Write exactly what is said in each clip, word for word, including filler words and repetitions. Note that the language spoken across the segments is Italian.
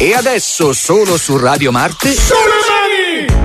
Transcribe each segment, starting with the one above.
E adesso solo su Radio Marte. Sulle mani!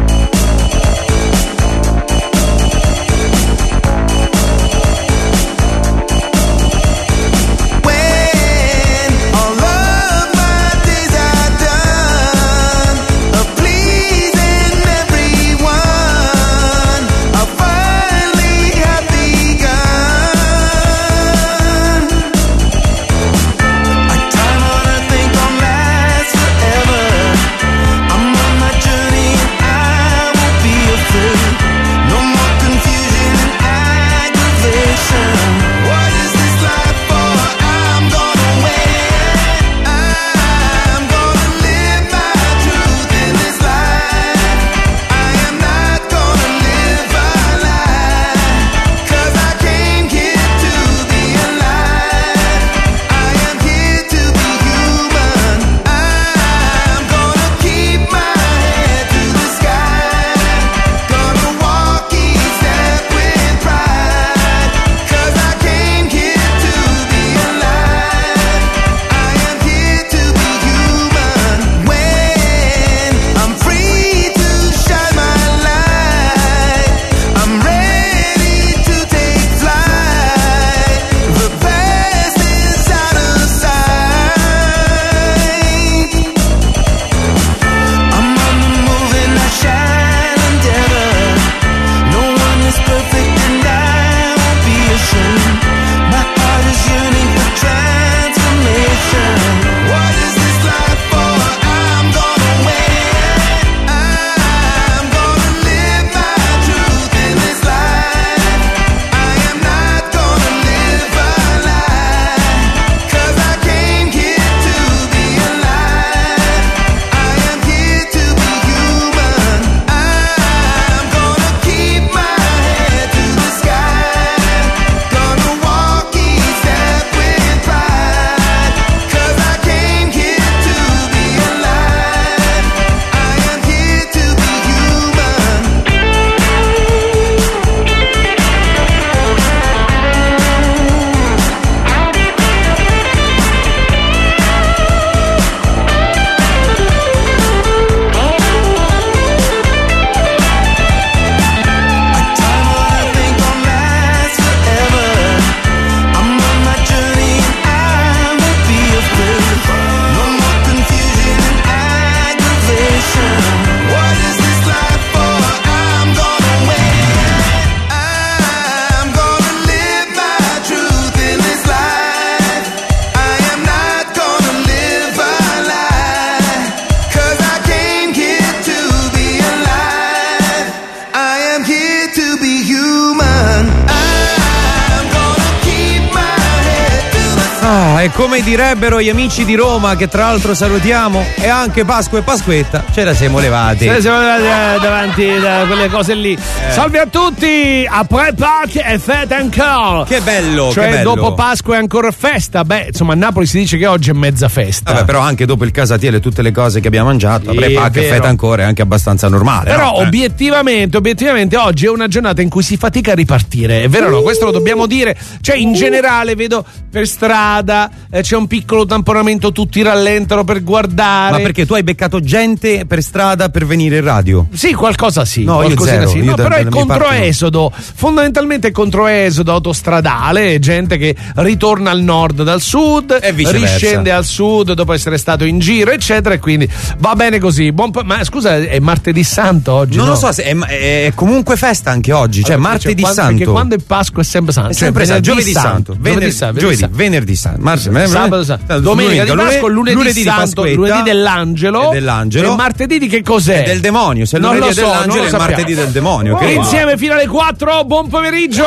E come direbbero gli amici di Roma, che tra l'altro salutiamo, e anche Pasqua e Pasquetta, ce la siamo levati. Ce la siamo levati davanti da quelle cose lì. Eh. Salve a tutti, après Pâques e fête encore. Che bello, cioè che bello. Dopo Pasqua è ancora festa. Beh, insomma, a Napoli si dice che oggi è mezza festa. Vabbè, però anche dopo il casatiele e tutte le cose che abbiamo mangiato, après Sì, Pâques e fête ancora è anche abbastanza normale. Però no? obiettivamente, obiettivamente oggi è una giornata in cui si fatica a ripartire, è vero o no? Questo lo dobbiamo dire. Cioè, in generale vedo per strada eh, c'è un piccolo tamponamento, tutti rallentano per guardare. Ma perché tu hai beccato gente per strada per venire in radio? Sì, qualcosa sì. No, io zero, sì. io No, da, però è controesodo. No. Fondamentalmente è controesodo autostradale, gente che ritorna al nord dal sud, e viceversa. Riscende al sud dopo essere stato in giro, eccetera, e quindi va bene così. Buon po- ma scusa, è martedì santo oggi? Non no? lo so, se è, è comunque festa anche oggi, cioè allora, martedì cioè, quando, santo. Perché quando è Pasqua è sempre santo. È sempre cioè, santo, giovedì santo, santo, venerdì, santo, giovedì, santo. venerdì santo, marzo, sabato santo, domenica di Pasqua, lunedì, lunedì santo, di lunedì dell'angelo, e dell'angelo, e martedì di che cos'è? È del demonio, se non lunedì lo so, è dell'angelo non è lo il martedì del demonio. Oh, insieme fino alle quattro, buon pomeriggio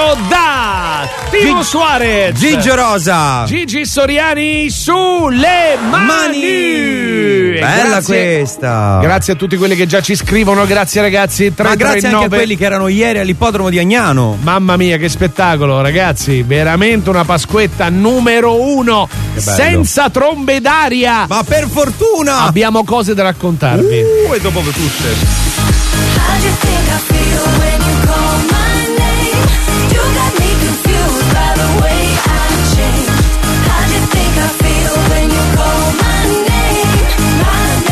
da Timo G- Suarez, Gigio Rosa, Gigi Soriani sulle mani. mani. Bella grazie, questa. Grazie a tutti quelli che già ci scrivono, grazie ragazzi. tre, Ma grazie tre, anche nove. a quelli che erano ieri all'ippodromo di Agnano. Mamma mia, che spettacolo, ragazzi! Veramente una Pasquetta numero uno, senza trombe d'aria. Ma per fortuna abbiamo cose da raccontarvi. Uh, e dopo tutte. How do you think I feel when you call my name? My name.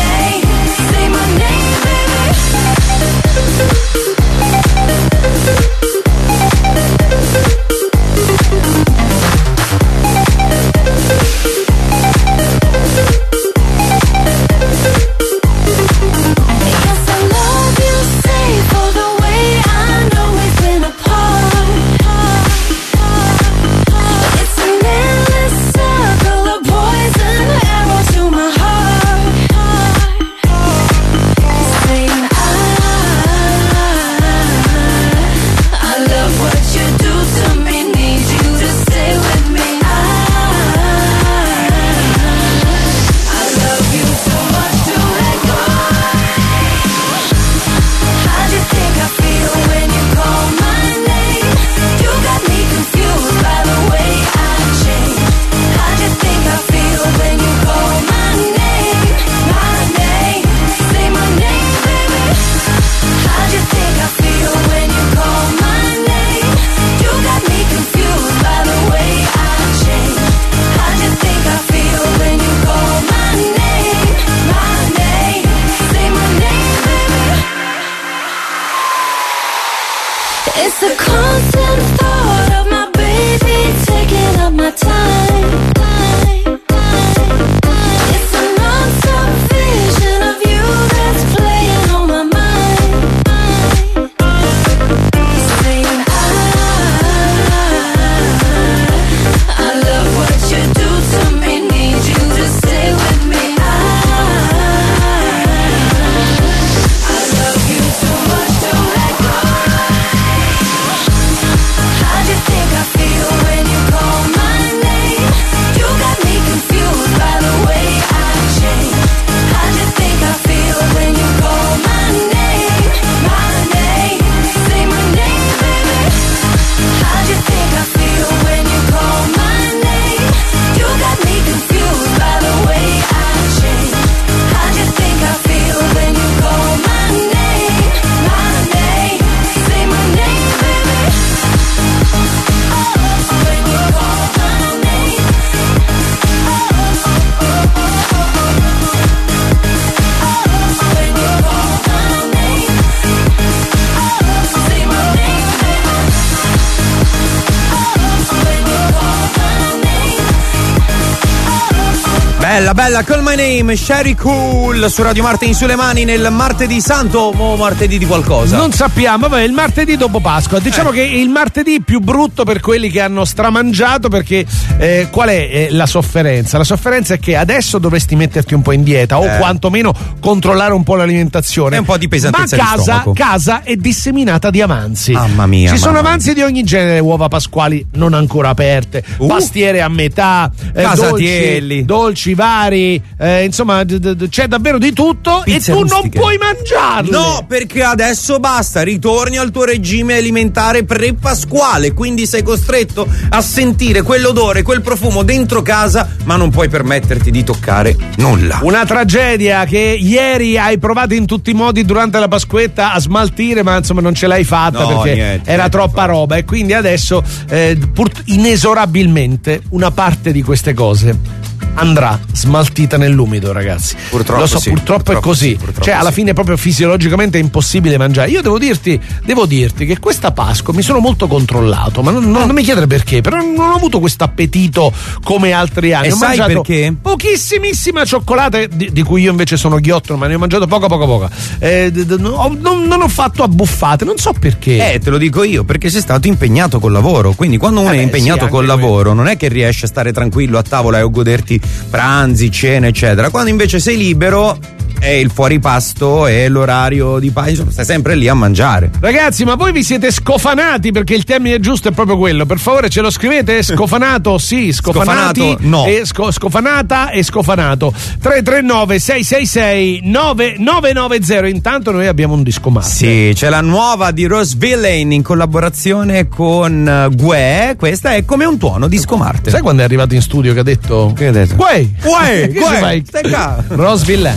Bella, bella, Call My Name, Sherry Cool su Radio Marte in sulle mani nel martedì santo o martedì di qualcosa? Non sappiamo, vabbè, il martedì dopo Pasqua. Diciamo eh. che il martedì più brutto per quelli che hanno stramangiato, perché eh, qual è eh, la sofferenza? La sofferenza è che adesso dovresti metterti un po' in dieta o eh. quantomeno controllare un po' l'alimentazione. E un po' di pesantezza Ma di casa, stomaco. casa è disseminata di avanzi. Mamma mia. Ci sono mamma avanzi mia. di ogni genere, uova pasquali non ancora aperte, uh. pastiere a metà, eh, dolci, dolci vari. Eh, insomma, d- d- c'è davvero di tutto. Pizze e tu rustiche. non puoi mangiarle. No, perché adesso basta, ritorni al tuo regime alimentare pre-pasquale, quindi sei costretto a sentire quell'odore, quel profumo dentro casa, ma non puoi permetterti di toccare nulla. Una tragedia che ieri hai provato in tutti i modi durante la Pasquetta a smaltire, ma insomma non ce l'hai fatta No, perché niente, era niente troppa roba, e quindi adesso eh, pur- inesorabilmente una parte di queste cose andrà smaltita nell'umido, ragazzi. Purtroppo lo so, sì, purtroppo, purtroppo è così. sì, purtroppo cioè, alla sì. fine proprio fisiologicamente è impossibile mangiare. Io devo dirti, devo dirti che questa Pasqua mi sono molto controllato, ma non, non, non mi chiedere perché, però non ho avuto questo appetito come altri anni. E ho sai mangiato perché? pochissimissima cioccolata, di, di cui io invece sono ghiotto, ma ne ho mangiato poca poca poca. Eh, d- d- non, non, non ho fatto abbuffate, non so perché. Eh, te lo dico io, perché sei stato impegnato col lavoro, quindi quando uno Eh è beh, impegnato sì, col anche lavoro non è che riesce a stare tranquillo a tavola e a goderti pranzi, cene, eccetera. Quando invece sei libero è il fuoripasto, è l'orario di pace, stai sempre lì a mangiare. Ragazzi, ma voi vi siete scofanati, perché il termine giusto è proprio quello. Per favore, ce lo scrivete? Scofanato, sì, scofanati. Scofanato, no. E sco- scofanata e scofanato. tre tre nove sei sei sei nove nove nove zero. Intanto noi abbiamo un disco master. Sì, c'è la nuova di Rose Villain in collaborazione con uh, Gue. Questa è Come un tuono, disco Marte. Sai quando è arrivato in studio che ha detto? Che ha detto? Uè, Uè, che Gue, ci fai? stai qua. Rose Villain.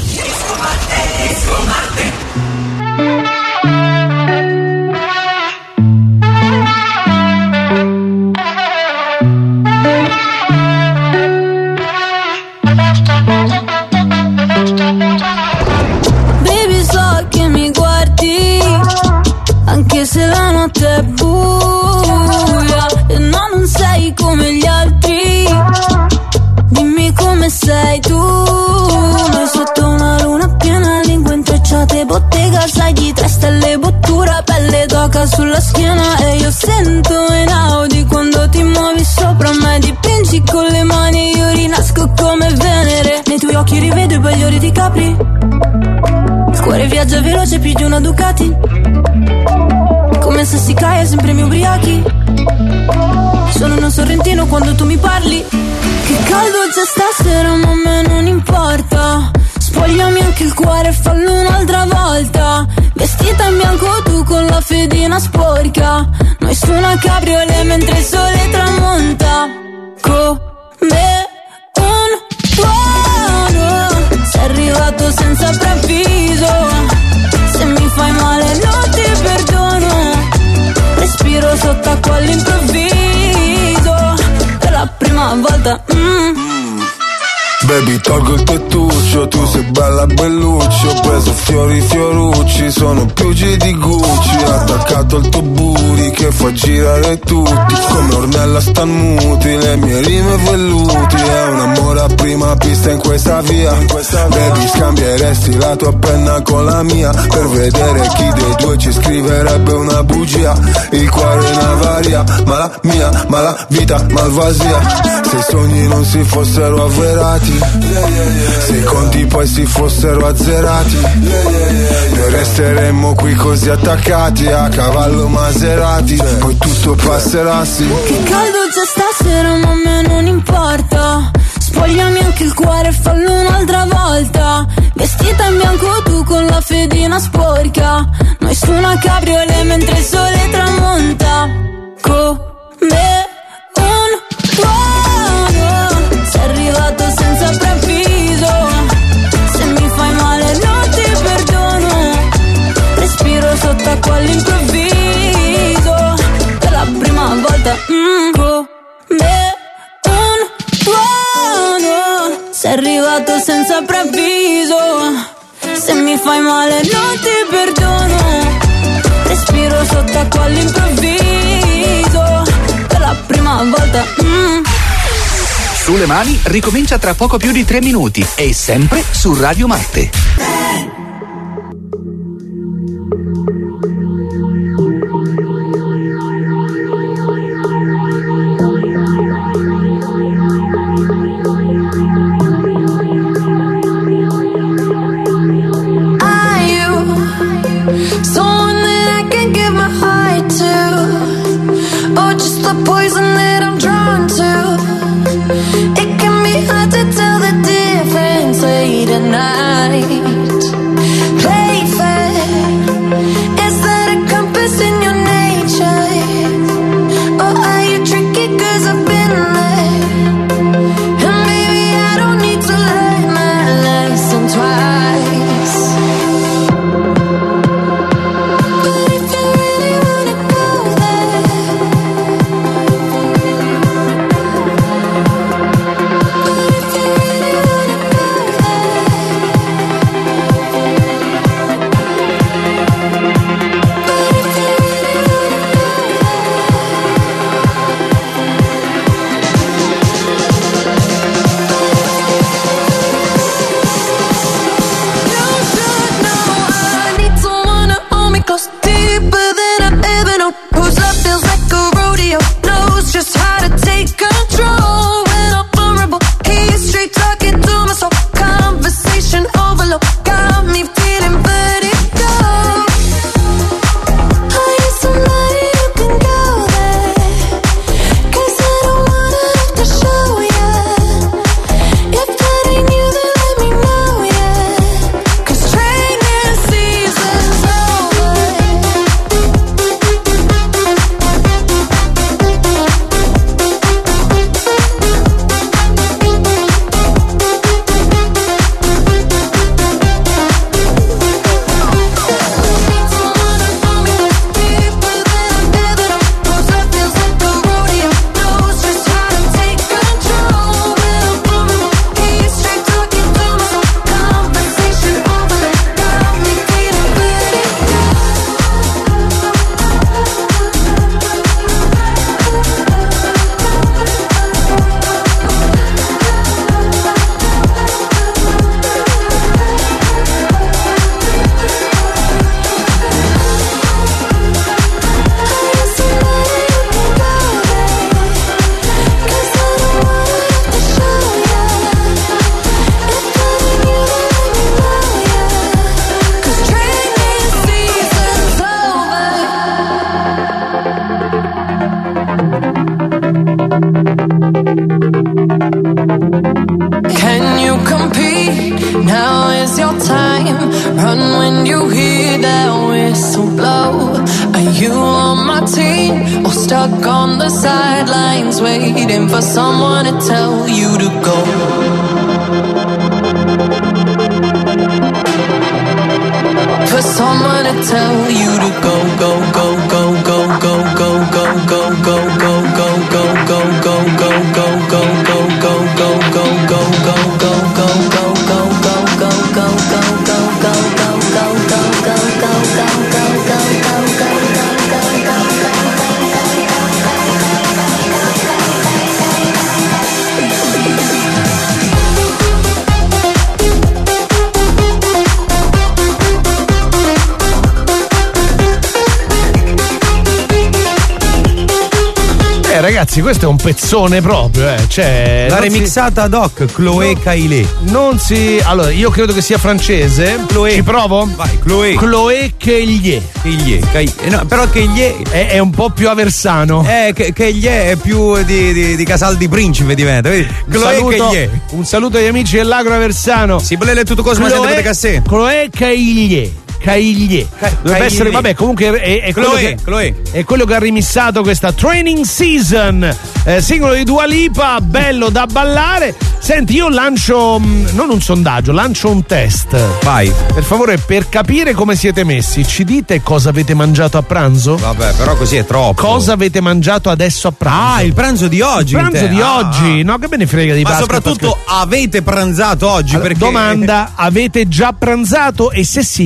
Baby, so che mi guardi anche se la notte è buia e no, non sei come gli altri. Dimmi come sei tu. Noi sotto una luna piena, lingue intrecciate, bottega, sai di tre stelle, bottura, pelle d'oca sulla schiena. E io sento in Audi quando ti muovi sopra me, dipingi con le mani e io rinasco come Venere. Nei tuoi occhi rivedo i bagliori di Capri, il cuore viaggia veloce più di una Ducati, come se si cae sempre mi ubriachi. Sono uno sorrentino quando tu mi parli. Che caldo c'è stasera ma a me non importa. Spogliami anche il cuore, fallo un'altra volta. Vestita in bianco tu con la fedina sporca, noi su una cabriolet mentre il sole tramonta. Come un tuono, sei arrivato senza preavviso. Se mi fai male non ti perdono. Respiro sott'acqua all'improvviso, per la prima volta. mm. Baby, tolgo il tettuccio, tu sei bella belluccio. Ho preso fiori fiorucci, sono più G di Gucci. Attaccato al tuo booty che fa girare tutti, come Ornella Stanmuti, le mie rime velluti. È un amore a prima pista in questa via. Baby, scambieresti la tua penna con la mia, per vedere chi dei due ci scriverebbe una bugia. Il cuore in avaria, ma la mia, ma la vita malvasia. Se i sogni non si fossero avverati, se i conti poi si fossero azzerati, noi resteremmo qui così attaccati a cavallo Maserati. Poi tutto passerà, sì. Che caldo c'è stasera ma a me non importa. Spogliami anche il cuore, fallo un'altra volta. Vestita in bianco tu con la fedina sporca, noi su una cabriolet mentre il sole tramonta. Come un tuono, sei arrivato senza preavviso. Se mi fai male non ti perdono. Respiro sott'acqua all'improvviso, per la prima volta. mm. Come un tuono, sei arrivato senza preavviso. Se mi fai male non ti perdono. Respiro sott'acqua all'improvviso, per la prima volta. mm. Sulle mani ricomincia tra poco più di tre minuti e sempre su Radio Marte. Ragazzi, questo è un pezzone proprio, eh. Cioè, la non remixata si... ad hoc, Chloé no, Caillet. Non si. Allora, io credo che sia francese. Chloé. Ci provo? Vai, Chloé. Chloé Caillet. Caillet. Caillet. No, però Caillet è, è un po' più aversano. Eh, Caillet è più di, di, di Casal di Principe diventa. Vedi? Un Chloé saluto, Caillet. un saluto agli amici dell'Agro Aversano. Si volete tutto cosa, ma sempre da cassè. Chloé Caillet. Caillet. Dovrebbe essere, vabbè, comunque è, è, quello Chloé, che, Chloé. è quello che ha rimissato questa Training Season, eh, singolo di Dua Lipa, bello da ballare. Senti, io lancio mh, non un sondaggio, lancio un test. Vai. Per favore, per capire come siete messi, ci dite cosa avete mangiato a pranzo? Vabbè, però così è troppo. Cosa avete mangiato adesso a pranzo? Ah, il pranzo di oggi. Il pranzo di ah, oggi, ah. no? Che me ne frega di Ma Pasqua. soprattutto Pasqua. avete pranzato oggi? Allora, perché... domanda, avete già pranzato? E se sì, cosa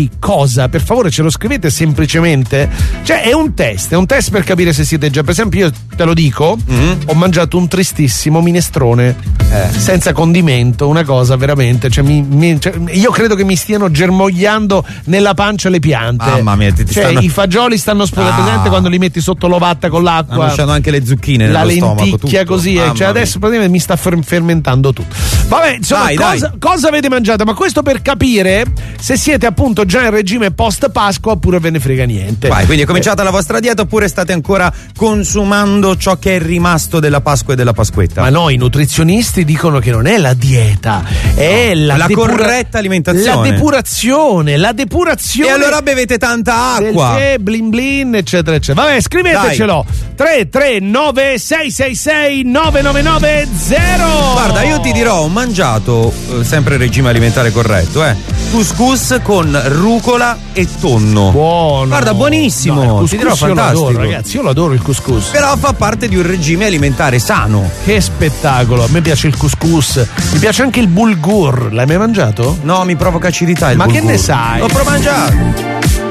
cosa, per favore ce lo scrivete semplicemente, cioè è un test, è un test per capire se siete già, per esempio io te lo dico, mm-hmm. ho mangiato un tristissimo minestrone eh. senza condimento, una cosa veramente, cioè, mi, mi, cioè, io credo che mi stiano germogliando nella pancia le piante. Mamma mia, ti, ti cioè stanno... i fagioli stanno esplodendo, presente quando li metti sotto l'ovatta con l'acqua, hanno lasciato anche le zucchine la nello stomaco, lenticchia tutto. così, eh. cioè adesso praticamente mi sta fer- fermentando tutto. Vabbè, insomma, dai, cosa, dai. cosa avete mangiato? Ma questo per capire se siete appunto già in regime post Pasqua oppure ve ne frega niente. Vai, quindi è cominciata eh. la vostra dieta oppure state ancora consumando ciò che è rimasto della Pasqua e della Pasquetta? Ma no, i nutrizionisti dicono che non è la dieta, è no, la, la depura- corretta alimentazione. La depurazione, la depurazione. E allora bevete tanta acqua. Del tè, blin blin, eccetera, eccetera. Vabbè, scrivetecelo. tre tre nove sei sei sei nove nove nove zero. Guarda, io ti dirò, ho mangiato eh, sempre regime alimentare corretto, eh. Couscous con rucola e tonno. Buono. Guarda, buonissimo. No, il ti dirò, couscous io lo fantastico. adoro, ragazzi, io lo adoro il couscous. Però fa parte di un regime alimentare sano. Che spettacolo, a me piace il couscous, mi piace anche il bulgur. L'hai mai mangiato? No, mi provoca acidità il Ma bulgur. che ne sai? L'ho provato mangiato.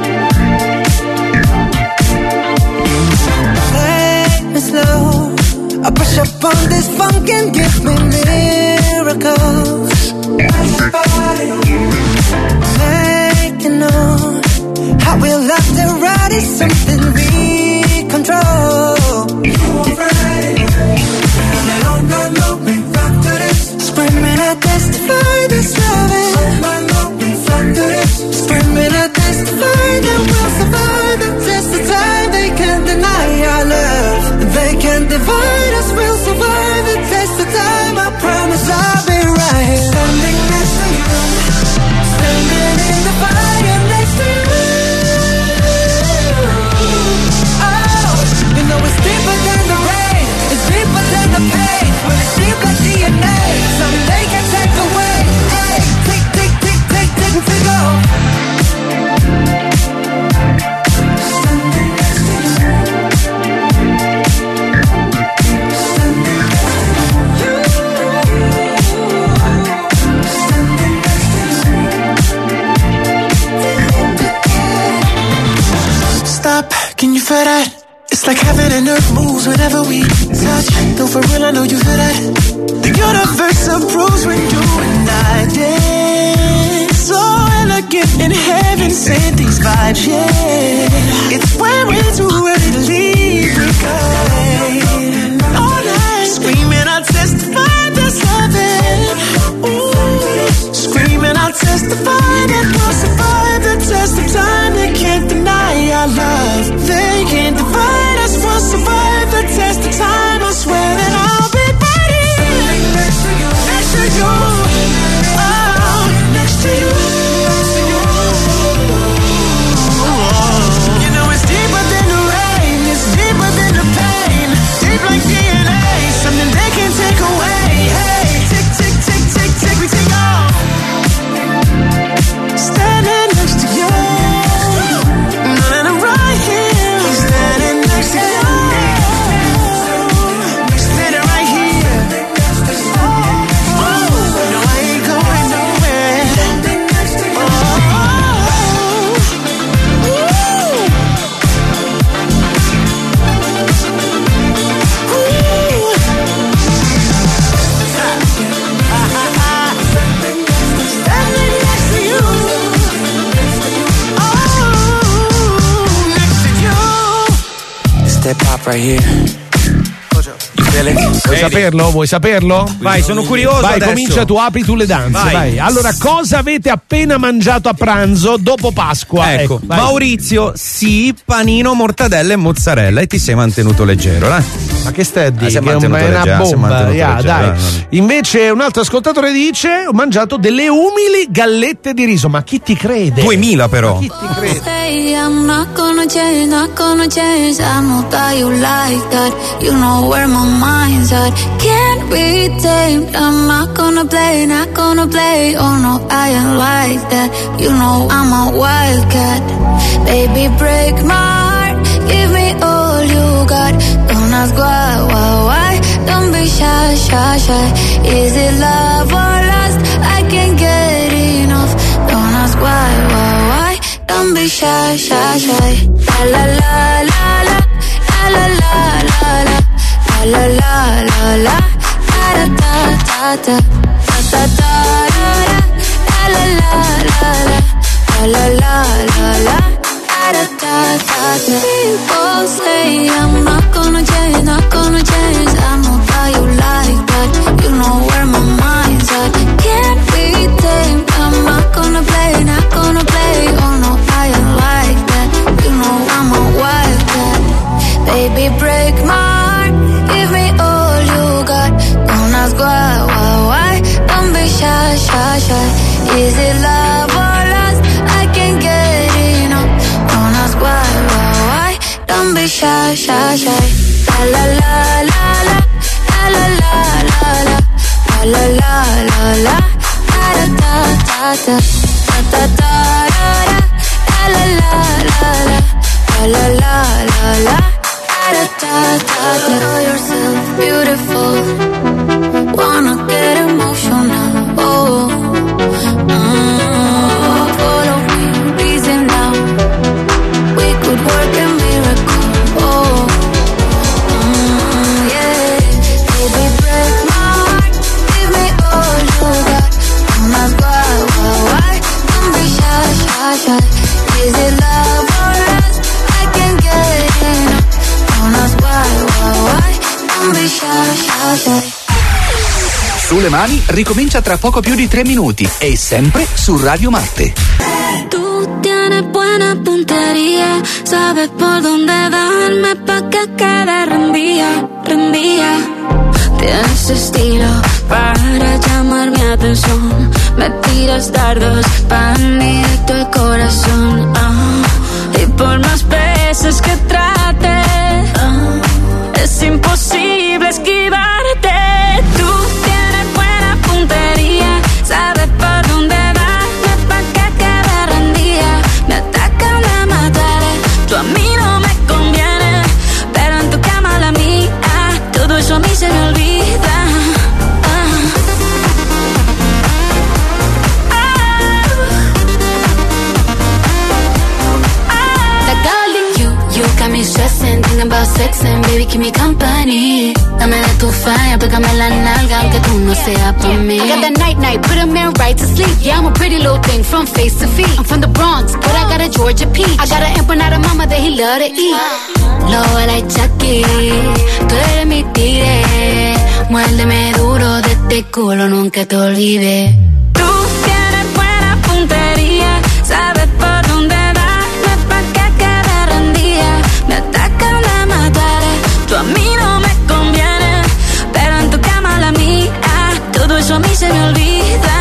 I push up on this funk and give me miracles. Making on how we love to ride is something we control. Screaming, I testify this loving. Screaming, I testify that we'll survive the test of time. They can't deny our love. They can't divide us. We'll survive the test of time. I promise I'll be right. Standing next to you, standing in the fire next to you. Oh, you know it's deeper than the rain. It's deeper than the pain. When it's deep like D N A, something they can take away. Hey, tick, tick, tick, tick, tick, tick off. Standing next to you. Stop, can you feel that? It's like heaven and earth moves whenever we touch. No, for real, I know you feel that. The universe approves when you and I dance. So elegant in heaven, send these vibes, yeah. It's when we're too ready to leave, we go. All night, screaming, I'll testify this loving. Ooh, screaming, I'll testify that we'll survive the test of time. They can't deny our love. They can't divide us. We'll survive the test of time. I swear that I'll be ready. Standing next to you, next to you. Oh, next to you. You know it's deeper than the rain. It's deeper than the pain. Deep like D N A. Something they can't take away. Hey, tick, tick, tick, tick, tick, we take off. Standing next to you. And I'm right here. Standing next to you. Standing right here. Oh, no, I ain't going nowhere. Standing next to you. Oh, next to you. It's that pop right here. You feel it? Vuoi saperlo? Vuoi saperlo? Vai, sono curioso. Vai, adesso. comincia tu, apri tu le danze. Vai. Vai. Allora, cosa avete appena mangiato a pranzo dopo Pasqua? Ecco, vai. Maurizio, sì, panino, mortadella e mozzarella. E ti sei mantenuto leggero, eh? Ma che stai a dire? Ah, si è Che è un- mantenuto è una leggero, si è bomba. mantenuto Yeah, leggero, dai. dai, dai. Invece un altro ascoltatore dice: ho mangiato delle umili gallette di riso. Ma chi ti crede? duemila però. Chi ti crede? Hey, I'm not gonna change, not gonna change. I know that you like that. You know where my mind's at. Can't be tamed. I'm not gonna play, not gonna play. Oh no, I ain't like that. You know I'm a wildcat. Baby, break my heart. Give me all you got. Don't ask why, why, why. Don't be shy, shy, shy. Is it love or lust? I can't get enough. Don't ask why, why, why. Don't be shy, shy, shy. La la la la la, la la la la, la la la la, da da da da, da da da, la la la la, la la la la, da da da da. People say I'm not gonna change, not gonna change. I know how you like that. You know where my mind's at. Can't be tamed. I'm not gonna play, not gonna play. Oh no, I ain't like that. You know I'm a wildcat. Baby, break my heart. Give me all you got. Don't ask why, why, why. Don't be shy, shy, shy. Is it love or lust? I can't get enough. Don't ask why, why, why. Don't be shy, shy, shy. La la la la la, la la la la, la la la la, da da da da, da da da da, la la la la, la la la la, da da da da. Know yourself beautiful. Wanna get emotional. Oh, mm, follow me, reason now. We could work a miracle. Oh, mm, yeah. Baby, break my heart. Give me all you got. Don't ask why, why, why. Don't be shy, shy, shy. Is it love or lust? I can't get enough. Don't ask why, why, why. Don't be shy, shy, shy. Sulle mani ricomincia tra poco più di tre minuti e sempre su Radio Marte. Tú tienes buena puntería, sabes por dónde darme pa' que quede rendía, rendía. Tienes estilo para llamar mi atención, me tiras dardos pa' directo al corazón. Ah, y por más veces que trate, ah, es imposible esquivarte. Tú tienes buena puntería, sabes por dónde darme pa' que quede rendida. Me atacan, la mataré, tú a mí no me conviene, pero en tu cama la mía, todo eso a mí se me olvida. Ah. Ah. Like darling, you, you got me stressing, thinking about sex and baby keep me company. Dame de tu fire, pégame la nalga aunque tú no seas pa' mí. I got that night night, put a man right to sleep. Yeah, I'm a pretty little thing from face to feet. I'm from the Bronx, but I got a Georgia peach. I got an empanada mama that he love to eat. Low like Chucky, tú eres mi tigre. Muérdeme duro de este culo, nunca te olvides. Tú tienes buena puntería, sabes por dónde darme pa' que quede rendida. Me atacan, la mataré, tú a mí no me conviene, pero en tu cama la mía, todo eso a mí se me olvida.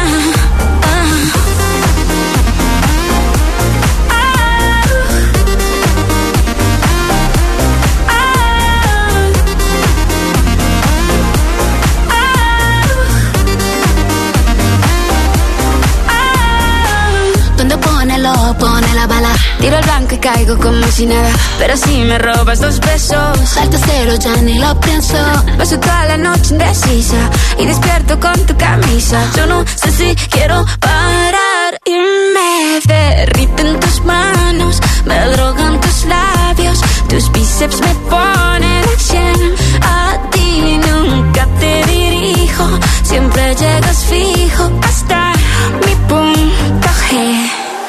Pone la bala, tiro el blanco y caigo como si nada, pero si me robas dos besos, salto cero, ya ni lo pienso. Paso toda la noche indecisa y despierto con tu camisa. Yo no sé si quiero parar y me derriten tus manos, me drogan tus labios, tus bíceps me ponen a cien. A ti nunca te dirijo, siempre llegas fijo hasta mi punto G.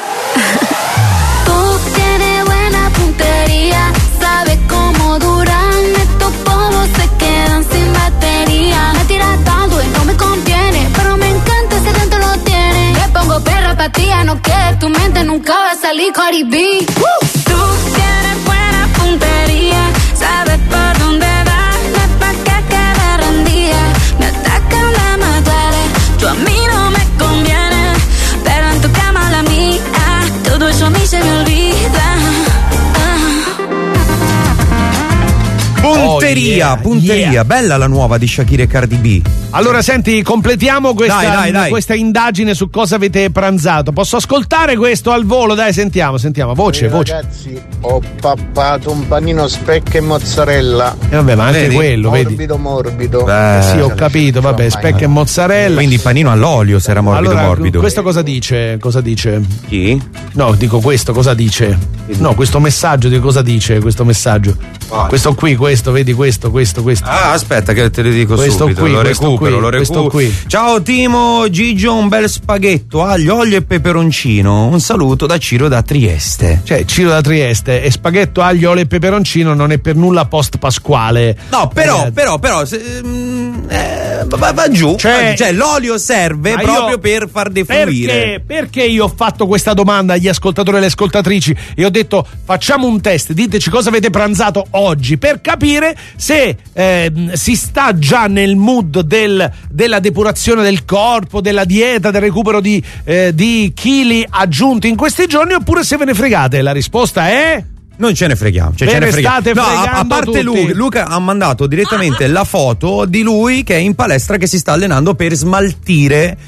Tú tienes buena puntería, sabes cómo duran estos polvos, se quedan sin batería. Me tiras tanto y no me conviene, pero me encanta ese dentro lo tiene. Me pongo perra pa' ti, no quede tu mente, nunca va a salir Cardi B. Woo. Tú tienes buena puntería, sabes por dónde darme pa' que quede rendida. Me atacan, la mataré, tú a mí no me conviene, pero en tu cama la mía, todo eso a mí se me olvida. Punteria, Punteria, Yeah, punteria, yeah. bella la nuova di Shakira e Cardi B. Allora senti, completiamo questa, Dai, dai, dai. questa indagine su cosa avete pranzato. Posso ascoltare questo al volo? Dai, sentiamo, sentiamo, voce, Eh, voce. Ragazzi, ho pappato un panino speck e mozzarella. E vabbè, ma anche Vedi? quello, vedi? Morbido morbido. Beh, Eh, sì, ho non capito, ci vabbè, faccio speck mai. e mozzarella. Quindi panino all'olio se era morbido allora, morbido. questo cosa dice? Cosa dice? Chi? No, dico questo, cosa dice? No, questo messaggio di cosa dice questo messaggio? Quale? Questo qui, questo, vedi questo, questo, questo. Ah, aspetta che te lo dico Questo subito. qui, lo questo recupero, qui, lo questo recupero. qui. Ciao Timo, Gigio, un bel spaghetto, aglio, olio e peperoncino. Un saluto da Ciro da Trieste. Cioè, Ciro da Trieste e spaghetto, aglio, olio e peperoncino non è per nulla post pasquale. No, però, Ragazzi. però, però, se, mm, eh, va, va giù. Cioè- Cioè, l'olio serve Ma proprio io- per far defluire. Perché? Perché io ho fatto questa domanda agli ascoltatori e alle ascoltatrici e ho detto facciamo un test, diteci cosa avete pranzato oggi per capire se eh, si sta già nel mood del, della depurazione del corpo, della dieta, del recupero di, eh, di chili aggiunti in questi giorni oppure se ve ne fregate. La risposta è... Non ce ne freghiamo, cioè Ve ce ne ne freghiamo. state No, a, a fregando parte tutti. lui, Luca ha mandato direttamente la foto di lui che è in palestra che si sta allenando per smaltire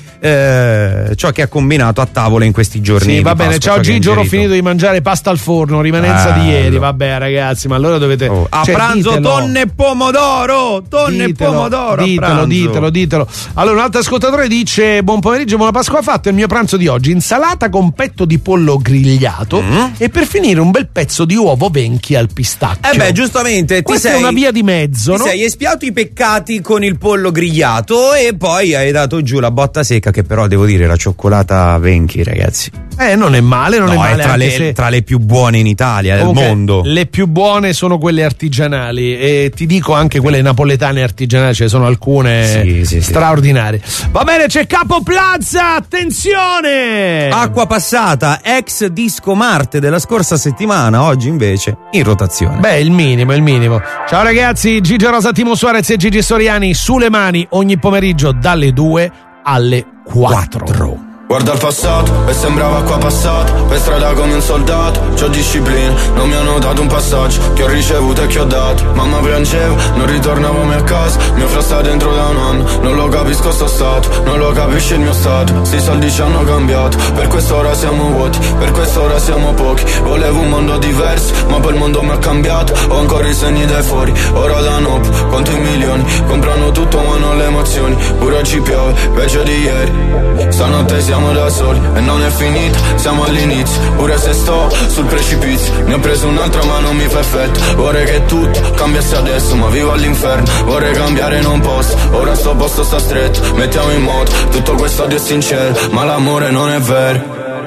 eh, ciò che ha combinato a tavola in questi giorni. Sì, di va bene, Pasqua, ciao ciò che ha Gigio, ho ingerito. finito di mangiare pasta al forno, rimanenza di Bello. ieri. Vabbè ragazzi, ma allora dovete... Oh, a cioè, pranzo ditelo. tonne e pomodoro, tonne Ditelo, e pomodoro. a ditelo, pranzo. ditelo, ditelo. Allora, un altro ascoltatore dice: buon pomeriggio, buona Pasqua. Fatto il mio pranzo di oggi: insalata con petto di pollo grigliato Mm. e per finire un bel pezzo di uovo venchi al pistacchio. Eh beh, giustamente ti Questa sei, è una via di mezzo, ti no? sei espiato i peccati con il pollo grigliato e poi hai dato giù la botta secca, che però devo dire la cioccolata Venchi, ragazzi. Eh, non è male, non No, è male. è tra anche le, se- tra le più buone in Italia, del Comunque, mondo. Le più buone sono quelle artigianali e ti dico anche quelle napoletane artigianali, ce ne sono alcune Sì, sì, sì. straordinarie. Va bene, c'è Capo Plaza, attenzione! Acqua passata, ex Disco Marte della scorsa settimana, oggi invece in rotazione. Beh, il minimo, il minimo. Ciao ragazzi, Gigio Rosa, Timo Suarez e Gigi Soriani sulle mani ogni pomeriggio dalle due alle quattro. Guarda il passato e sembrava acqua passata, per strada come un soldato, c'ho disciplina, non mi hanno dato un passaggio, che ho ricevuto e che ho dato, mamma piangeva, non ritornavo mai a casa, mio fratello sta dentro da un anno, non lo capisco sto stato, non lo capisce il mio stato, sti soldi ci hanno cambiato, per quest'ora siamo vuoti, per quest'ora siamo pochi, volevo un mondo diverso, ma poi il mondo mi ha cambiato, ho ancora i segni dai fuori, ora da notte, conto i milioni, comprano tutto ma non le emozioni, pure oggi piove, peggio di ieri, stanotte siamo da soli e non è finita, siamo all'inizio, pure se sto sul precipizio, ne ho preso un'altra ma non mi fa effetto, vorrei che tutto cambiasse adesso ma vivo all'inferno, vorrei cambiare non posso, ora sto posto sta stretto, mettiamo in moto tutto questo odio è sincero, ma l'amore non è vero,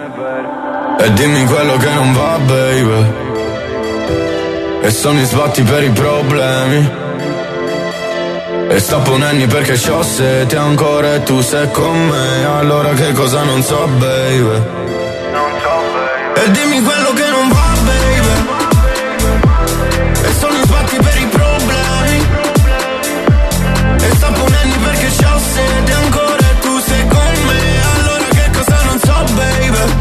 e dimmi quello che non va baby, e sono i sbatti per i problemi. E sta ponenni perché c'ho sete ancora e tu sei con me, allora che cosa non so baby, non so baby. E dimmi quello che non va baby, e sono i sbatti per i problemi. E sta ponenni perché c'ho sete ancora e tu sei con me, allora che cosa non so baby.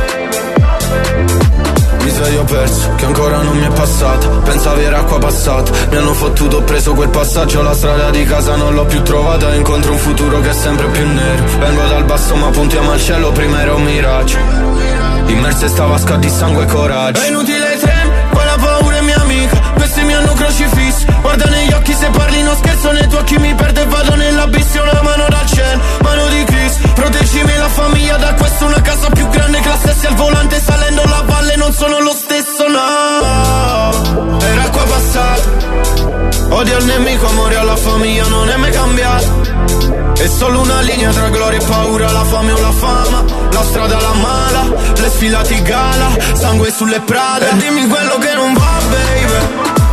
Mi sei io perso, che ancora non mi è passata, pensavi era acqua passata, mi hanno fottuto, ho preso quel passaggio, la strada di casa non l'ho più trovata, incontro un futuro che è sempre più nero, vengo dal basso ma puntiamo al cielo, prima era un miraggio, immerse sta vasca di sangue e coraggio. È inutile trem, quella paura è mia amica, questi mi hanno crocifisso, guarda negli occhi se parli non scherzo, nei tuoi occhi mi perdo e vado nell'abisso, una mano dal cielo, mano di Cristo, proteggimi la famiglia da questo, una casa più grande che la stessa al volante, salendo la valle non sono lo stesso, no, era acqua passata, odio al nemico, amore alla famiglia non è mai cambiato, è solo una linea tra gloria e paura, la fame o la fama, la strada la mala, le sfilate gala, sangue sulle prade, e dimmi quello che non va baby,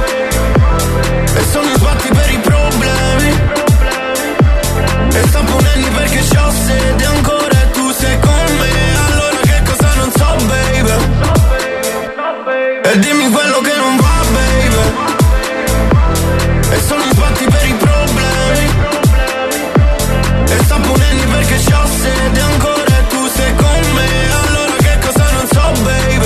e sono i sbatti per i problemi, e sta ponenni perché c'ho sede ancora e tu sei con me, allora che cosa non so baby, e dimmi quello che non va baby, e sono i sbatti per i problemi, e sta ponenni perché c'ho sede ancora e tu sei con me, allora che cosa non so baby.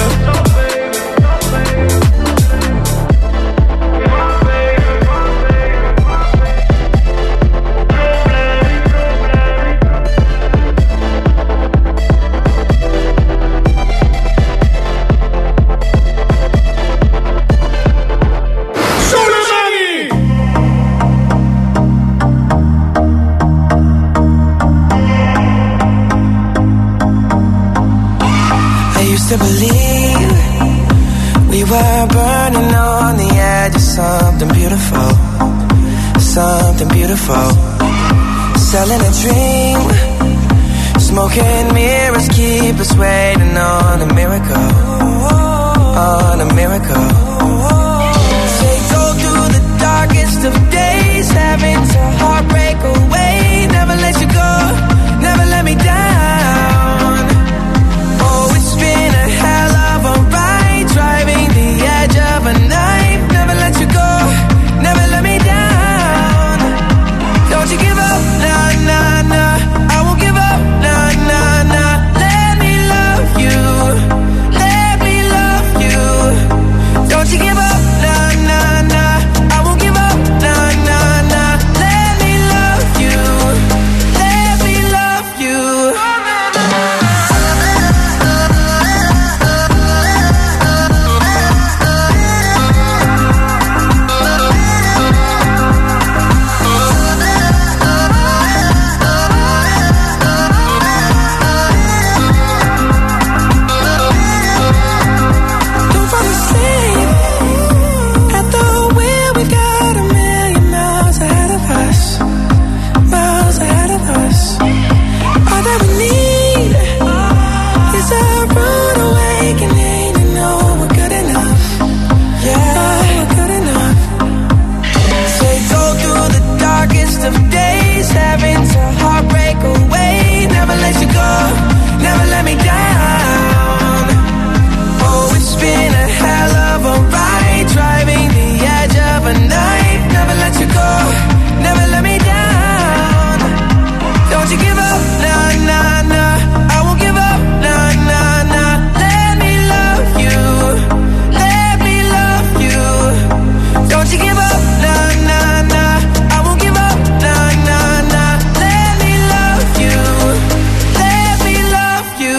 used to believe we were burning on the edge of something beautiful, something beautiful. Selling a dream, smoking mirrors keep us waiting on a miracle, on a miracle. They go through the darkest of days, having to heartbreak away. Never let you go, never let me down. Oh, it's been a hell of a ride, driving the edge of a knife. Never let you go, never let me down. Don't you give up, nah, nah, nah. I won't give up, nah, nah, nah. Let me love you, let me love you. Don't you give up, nah, nah, nah. I won't give up, nah, nah, nah. Let me love you, let me love you. Don't fall asleep at the wheel. We got a million miles ahead of us, miles ahead of us. All that we need is a rude awakening to know we're good enough. Yeah, we're good enough. They go through the darkest of days, having to heartbreak away. Never let you go, never let me down. Oh, it's been a hell of a ride, driving the edge of a knife. Never let you go, never let me down. Don't you give up, nah, nah, nah. I won't give up, nah, nah, nah. Let me love you, let me love you. Don't you give up, nah, nah, nah. I won't give up, nah, nah, nah. Let me love you, let me love you.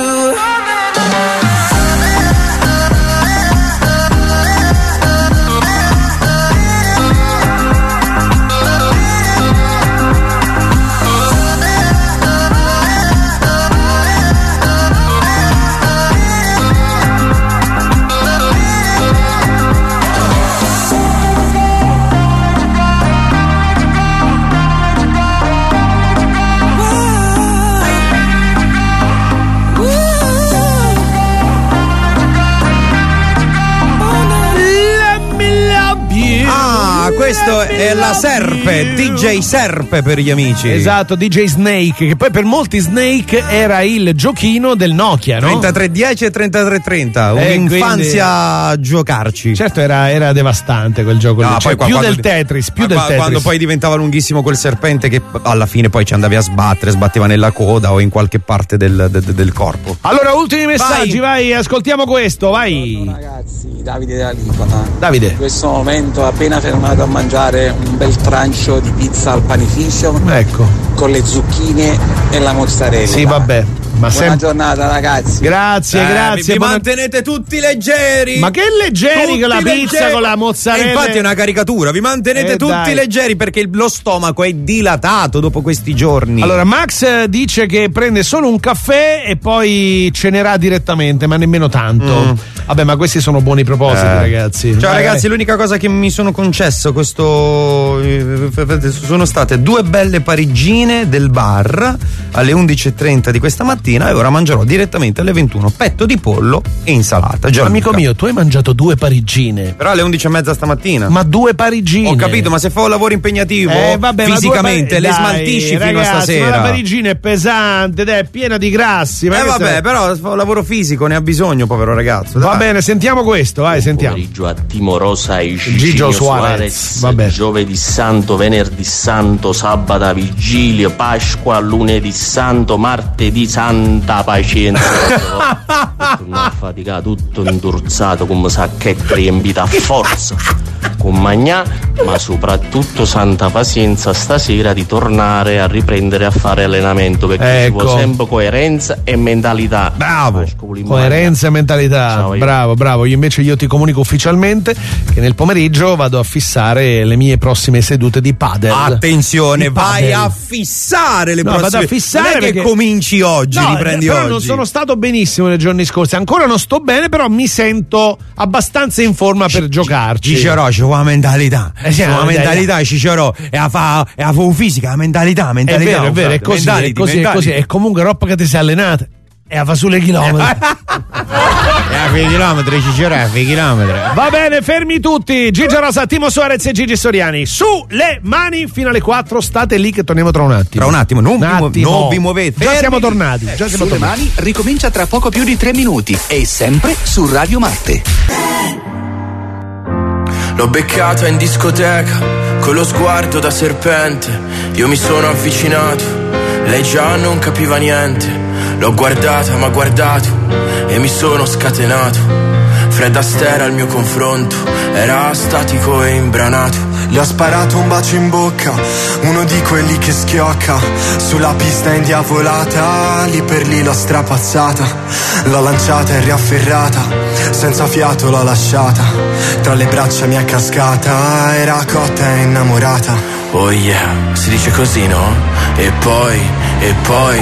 Ah, questo è la Serpe, D J Serpe per gli amici. Esatto, D J Snake, che poi per molti Snake era il giochino del Nokia, no? trentatré dieci e trentatré trenta, Eh, un'infanzia a giocarci. Certo, era, era devastante quel gioco lì. No, Cioè, poi più quando- del Tetris, più ma del qua- Tetris. Quando poi diventava lunghissimo quel serpente che alla fine poi ci andavi a sbattere, sbatteva nella coda o in qualche parte del, del- del corpo. Allora, ultimi messaggi, vai. ascoltiamo questo, vai. Ragazzi, Davide della Lipona. Davide. In questo momento ho appena fermato a mangiare un bel trancio di pizza al panificio Ecco. con le zucchine e la mozzarella. Sì, vabbè. Ma Buona sempre. giornata, ragazzi. Grazie, Eh, grazie. Vi, vi buona- mantenete tutti leggeri. Ma che leggeri Tutti con la pizza, leggeri. con la mozzarella. E infatti è una caricatura. Vi mantenete Eh, tutti dai. leggeri perché il- lo stomaco è dilatato dopo questi giorni. Allora, Max eh, dice che prende solo un caffè e poi cenerà direttamente, ma nemmeno tanto. Mm. Vabbè, ma questi sono buoni propositi, Eh. ragazzi. Ciao Vai, ragazzi, vai. l'unica cosa che mi sono concesso questo eh, sono state due belle parigine del bar alle undici e trenta di questa mattina e ora mangerò direttamente alle ventuno petto di pollo e insalata. Gianluca. Amico mio, tu hai mangiato due parigine. Però alle undici e mezza stamattina. Ma due parigine. Ho capito, ma se fa un lavoro impegnativo Eh, vabbè, ma fisicamente due le pari- smaltisci Dai, fino a ragazzi, stasera. Ma la parigina è pesante ed è piena di grassi. Ma Eh questo vabbè, è- però fa un lavoro fisico, ne ha bisogno, povero ragazzo. Va dai. bene, sentiamo questo, vai, sentiamo. Pomeriggio a Timorosa e Gigio Gigio Suarez, Suarez, vabbè. giovedì santo, venerdì santo, sabato vigilia, Pasqua, lunedì santo, martedì santa pazienza. Torno a faticare tutto indurzato come sacchetta riempita a forza. Con magnà ma soprattutto santa pazienza stasera di tornare a riprendere a fare allenamento, perché Ecco. ci vuole sempre coerenza e mentalità. Bravo. Coerenza e mentalità. Ciao, io. Bravo, bravo. Io invece io ti comunico ufficialmente che nel pomeriggio vado a fissare le mie prossime sedute di padel. Attenzione, Di vai padel. a fissare le No, prossime. vado a fissare non è che perché- cominci oggi, No, riprendi però oggi. non sono stato benissimo nei giorni scorsi. Ancora non sto bene, però mi sento abbastanza in forma per giocarci. Cicerò, c'è una mentalità. Eh sì, c'è una la mentalità. mentalità, Cicerò. E a fa, e a fa fisica, la mentalità, È mentalità. vero, è vero, è frate, così, è mentality, così, è mentality. così. E comunque roba che ti sei allenata. E a fa sulle chilometri. E a fai chilometri, Cicerò, a fai chilometri. Va bene, fermi tutti. Gigi Rosa, Timo Suarez e Gigi Soriani. Su le mani fino alle quattro. State lì che torniamo tra un attimo. Tra un attimo, non, Un vi, mu- attimo. non vi muovete. Già Fermi. siamo tornati. Già siamo Sulle tornati. mani ricomincia tra poco più di tre minuti e sempre su Radio Marte. L'ho beccata in discoteca, con lo sguardo da serpente. Io mi sono avvicinato, lei già non capiva niente. L'ho guardata, m'ha guardato e mi sono scatenato. Fred Astaire al mio confronto, era statico e imbranato. Le ho sparato un bacio in bocca, uno di quelli che schiocca. Sulla pista indiavolata, lì per lì l'ho strapazzata. L'ho lanciata e riafferrata, senza fiato l'ho lasciata. Tra le braccia mi è cascata, era cotta e innamorata. Oh yeah, si dice così, no? E poi, e poi...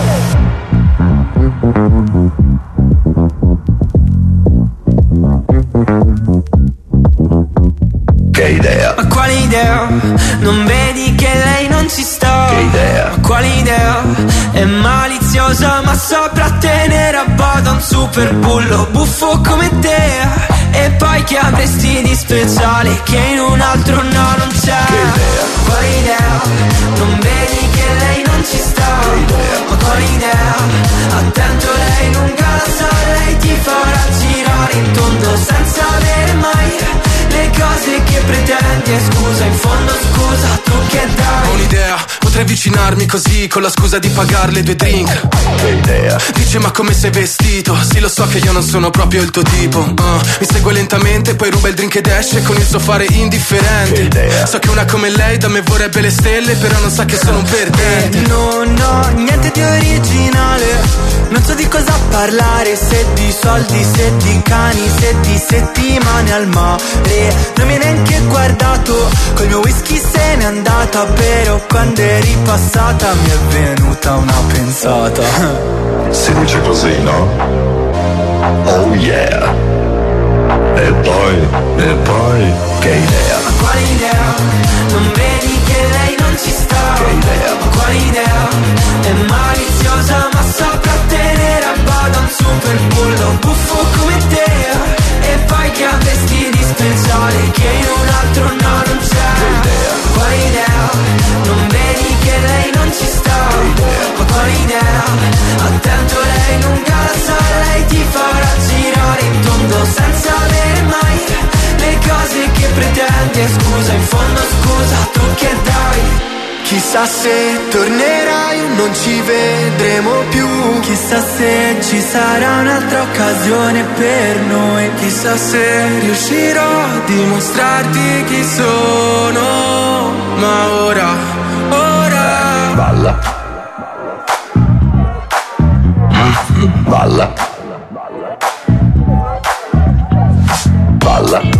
Che idea, Ma quale idea? Non vedi che lei non ci sta? che idea. Ma quale idea? È maliziosa ma saprà tenere a bada un super bullo buffo come te. E poi che avresti di speciale che in un altro no non c'è? Che idea. Quale idea? Non vedi che lei non ci sta? Che idea. Ma quale idea? Attento, lei lunga la sa, lei ti farà girare in tondo senza avere mai le cose che pretendi. E scusa, in fondo scusa, tu che dai? Ho un'idea, potrei avvicinarmi così con la scusa di pagarle due drink. Che idea. Dice ma come sei vestito? Sì, lo so che io non sono proprio il tuo tipo. uh, Mi segue lentamente, poi ruba il drink ed esce con il suo fare indifferente. Che idea. So che una come lei da me vorrebbe le stelle, però non sa che sono un perdente. Non ho niente di originale, non so di cosa parlare, se di soldi, se di cani, se di settimane al mare. Non mi hai neanche guardato, col mio whisky se n'è andata, però quando eri passata mi è venuta una pensata. Si dice così, no? Oh yeah. E poi, e poi, che idea. Ma quale idea? Non vedi che lei non ci sta? Che idea. Ma quale idea? È maliziosa ma saprà tenere a bada un super bullo buffo come te. E poi che avresti di speciale che in un altro no non c'è? Che idea. Ma quale idea? Non vedi che lei non ci sta? Che idea. Ma quale idea? Attento, lei lunga la sa, lei ti farà girare in tondo senza avere mai le cose che pretendi. E scusa, in fondo scusa, tu che dai? Chissà se tornerai o non ci vedremo più. Chissà se ci sarà un'altra occasione per noi. Chissà se riuscirò a dimostrarti chi sono. Ma ora, ora Balla. Balla. Balla.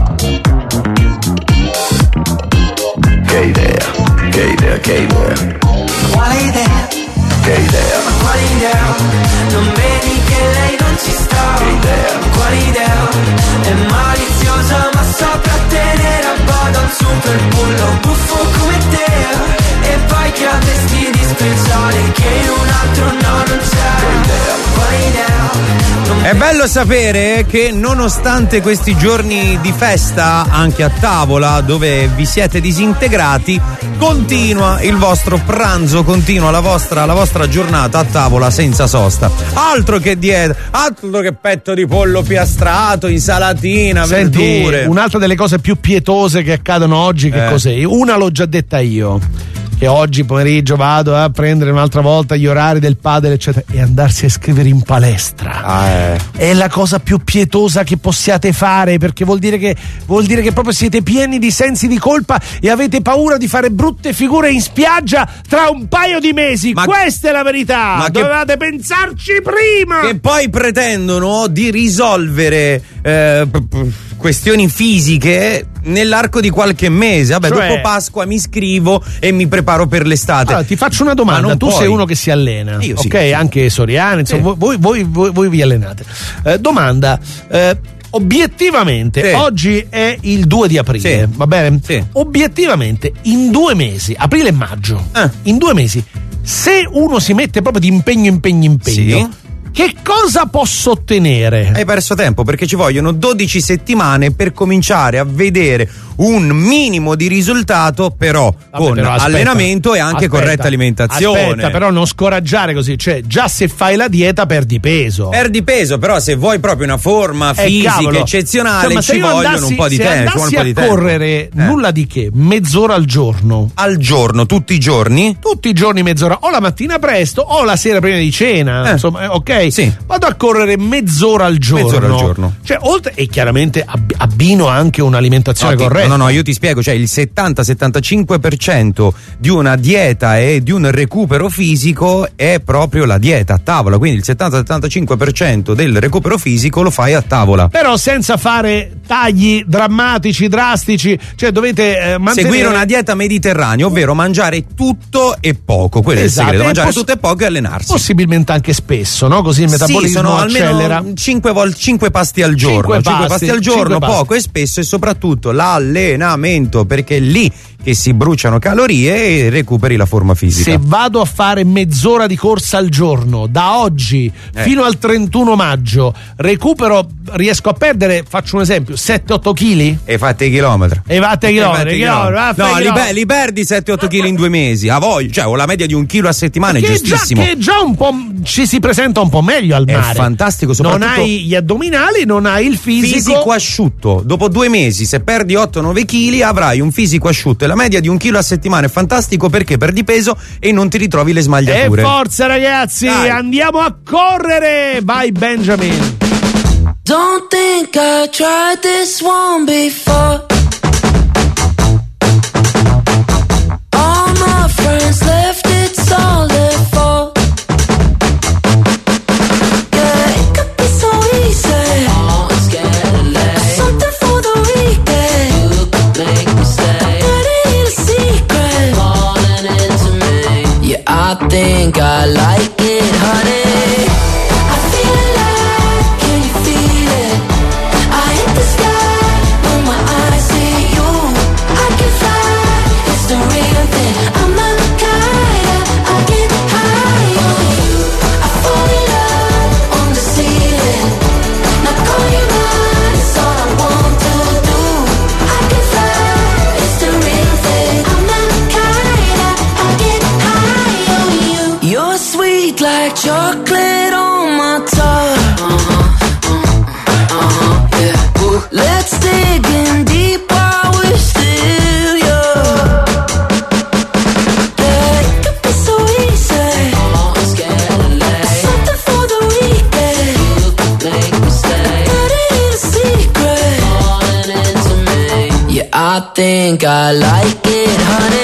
Che idea, che idea, che idea. Quale idea? Che idea. Ma quale idea? Non vedi che lei non ci sta? Che idea. Ma quale idea? È maliziosa ma saprà tenere a bada un super bullo buffo come te. E poi che avresti di speciale che in un altro no non c'è? Che idea. Quale idea? Non È bello sapere che nonostante questi giorni di festa anche a tavola dove vi siete disintegrati, continua il vostro pranzo, continua la vostra, la vostra giornata a tavola senza sosta. Altro che dieta, altro che petto di pollo piastrato, insalatina, Senti, verdure. un'altra delle cose più pietose che accadono oggi, che Eh. cos'è? Una l'ho già detta io. e oggi pomeriggio vado a prendere un'altra volta gli orari del padel eccetera, e andarsi a iscrivere in palestra ah, eh. è la cosa più pietosa che possiate fare, perché vuol dire che vuol dire che proprio siete pieni di sensi di colpa e avete paura di fare brutte figure in spiaggia tra un paio di mesi. Ma questa è la verità, ma dovevate che, pensarci prima. Che poi pretendono di risolvere eh, questioni fisiche nell'arco di qualche mese. Vabbè, cioè, dopo Pasqua mi iscrivo e mi preparo per l'estate. Allora, ti faccio una domanda, tu puoi. sei uno che si allena, io ok? Sì. Anche Soriano, insomma, sì. voi, voi, voi, voi vi allenate. Eh, domanda, eh, obiettivamente, sì. oggi è il due di aprile, sì. va bene? Sì. Obiettivamente, in due mesi, aprile e maggio, eh. in due mesi, se uno si mette proprio di impegno, impegno, impegno, sì. che cosa posso ottenere? Hai perso tempo, perché ci vogliono dodici settimane per cominciare a vedere un minimo di risultato, però Vabbè, con però, aspetta, allenamento e anche aspetta, corretta alimentazione. Aspetta, però non scoraggiare così, cioè già se fai la dieta perdi peso. Perdi peso, però se vuoi proprio una forma eh, fisica cavolo. eccezionale cioè, ci vogliono andassi, un po' di se tempo. Se andassi un po' di a correre tempo. nulla eh. di che, mezz'ora al giorno. Al giorno, tutti i giorni? Tutti i giorni mezz'ora, o la mattina presto o la sera prima di cena, eh. insomma, ok? Sì. Vado a correre mezz'ora al giorno. Mezz'ora al giorno. Cioè, oltre, e chiaramente ab- abbino anche un'alimentazione no, corretta. No, no, io ti spiego, cioè il settanta settantacinque per cento di una dieta e di un recupero fisico è proprio la dieta a tavola, quindi il settanta settantacinque per cento del recupero fisico lo fai a tavola. Però senza fare tagli drammatici, drastici, cioè dovete eh, mantenere... seguire una dieta mediterranea, ovvero mangiare tutto e poco, quello esatto. è il segreto, mangiare poss- tutto e poco e allenarsi. Possibilmente anche spesso, no? Così il metabolismo sì, sono accelera. almeno cinque vol- cinque pasti al giorno, cinque cinque pasti, pasti al giorno, cinque poco pasti. e spesso, e soprattutto l'allenamento, perché è lì che si bruciano calorie e recuperi la forma fisica. Se vado a fare mezz'ora di corsa al giorno da oggi eh. fino al trentuno maggio, recupero, riesco a perdere, faccio un esempio, sette otto chili? E fate i chilometri. E fate i chilometri, chilometri. No, li, be- li perdi sette otto chili in due mesi, a voi, cioè ho la media di un chilo a settimana, è giustissimo. Già, che già un po' ci si presenta un po' meglio al mare. È fantastico, soprattutto non hai gli addominali, non hai il fisico. Fisico asciutto. Dopo due mesi, se perdi otto nove chili, avrai un fisico asciutto. E la media di un chilo a settimana è fantastico, perché perdi peso e non ti ritrovi le smagliature. E forza ragazzi, Dai. andiamo a correre! Vai Benjamin! Don't think I tried this one before. All my friends left, it's all their fault. Yeah, it could be so easy. Oh, I'm scared of late. Something for the weekend. You could make me stay. Dirty little secret. Falling into me. Yeah, I think I like it, honey. Like chocolate on my tongue. Uh-huh, uh-huh, uh-huh, yeah. Ooh. Let's dig in deep while we're still young. Yeah, it could be so easy. Oh, I'm scared of late. Something for the weekend. You could make me stay. Dirty little secret. Falling into me. Yeah, I think I like it, honey.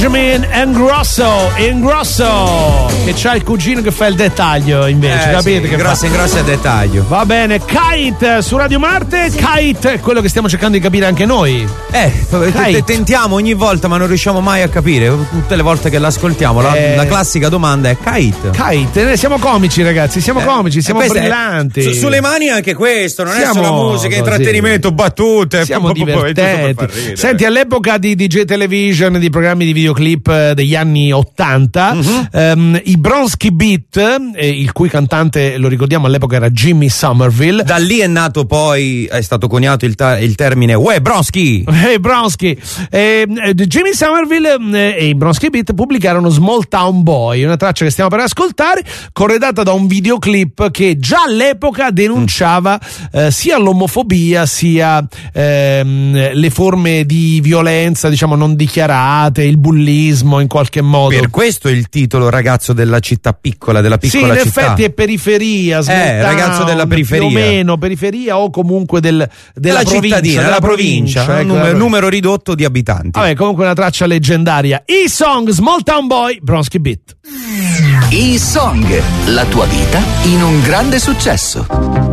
Benjamin Ingrosso, Ingrosso, che c'ha il cugino che fa il dettaglio invece, eh, capite? Sì, che ingrossi, ingrossi a dettaglio. Va bene, Kite su Radio Marte. Kite è quello che stiamo cercando di capire anche noi. Eh, t- tentiamo ogni volta ma non riusciamo mai a capire. Tutte le volte che l'ascoltiamo la, Eh. la classica domanda è Kite. Kite, siamo comici ragazzi, siamo Eh, comici, siamo eh, questa è- brillanti. su- sulle mani anche questo, non Siamo è solo musica, così. intrattenimento, battute. Siamo po- po- po- è tutto per divertenti. far ridere. Senti, all'epoca di D J Television, di programmi di videoclip eh, degli anni ottanta, Mhm. ehm, i Bronski Beat, eh, il cui cantante, lo ricordiamo, all'epoca era Jimmy Somerville. Da lì è nato poi, è stato coniato il, ta- il termine Uè Bronski. Hey Bronski, eh, eh, Jimmy Somerville eh, e i Bronski Beat pubblicarono Small Town Boy, una traccia che stiamo per ascoltare, corredata da un videoclip che già all'epoca denunciava eh, sia l'omofobia sia ehm, le forme di violenza, diciamo, non dichiarate, il bullismo in qualche modo. Per questo il titolo Ragazzo della città piccola, della Sì, piccola in città. effetti è periferia, small Eh, town, ragazzo della periferia. più o meno periferia o comunque del, della della provincia, cittadina, della provincia, ecco, un numero, vabbè. numero ridotto di abitanti. Vabbè, comunque una traccia leggendaria. E-Song, Small Town Boy, Bronski Beat. E-Song, la tua vita in un grande successo.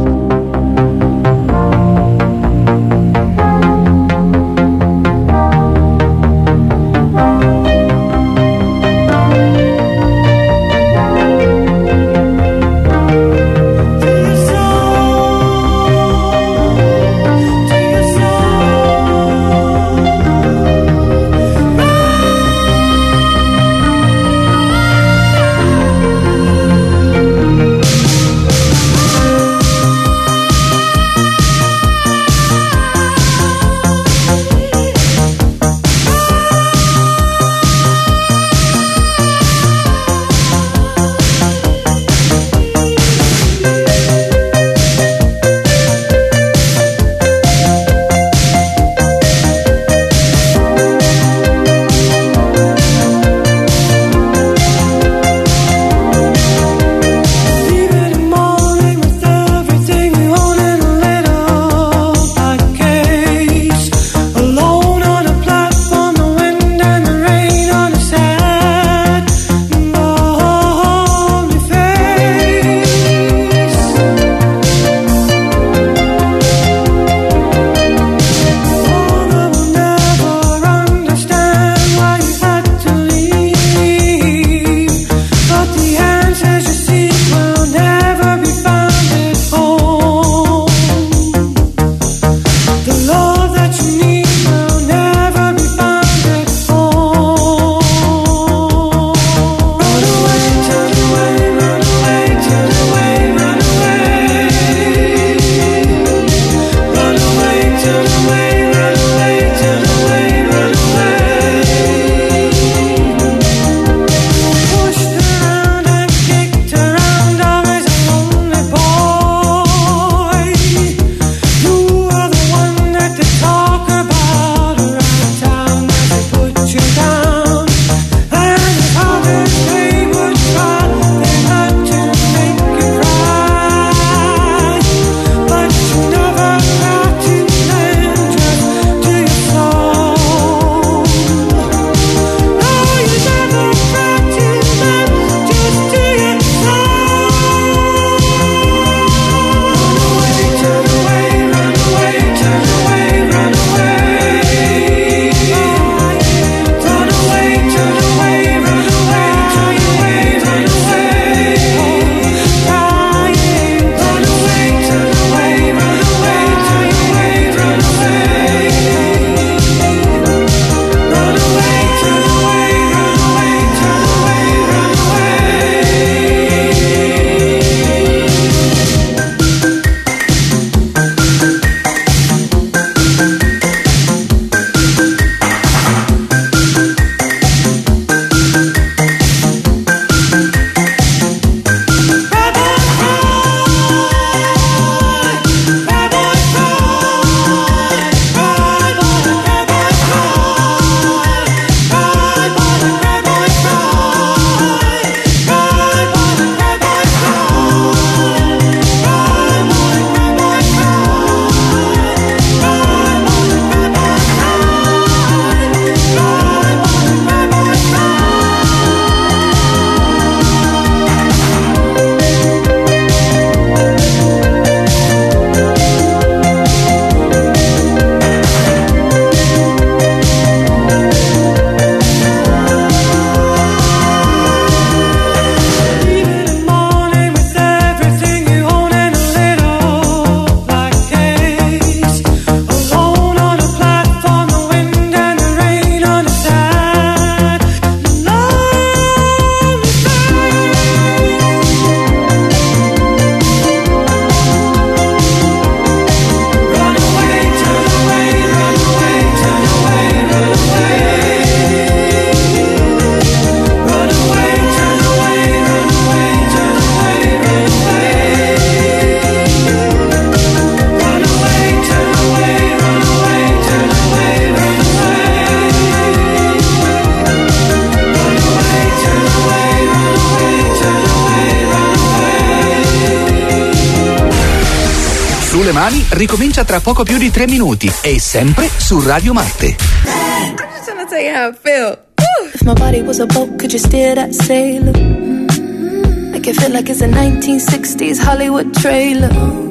Mani ricomincia tra poco più di tre minuti e sempre su Radio Marte. I'm just trying to tell you how I feel. If my body was a boat, could you steer that sailor? Make it feel like it's a nineteen sixties Hollywood trailer.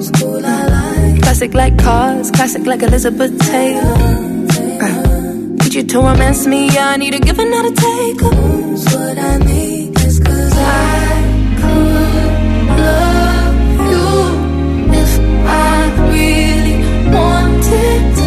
Classic like cars, classic like Elizabeth Taylor. Uh, need you to romance me, yeah, I need a give and not a take. What I need is cause I could love you if I really wanted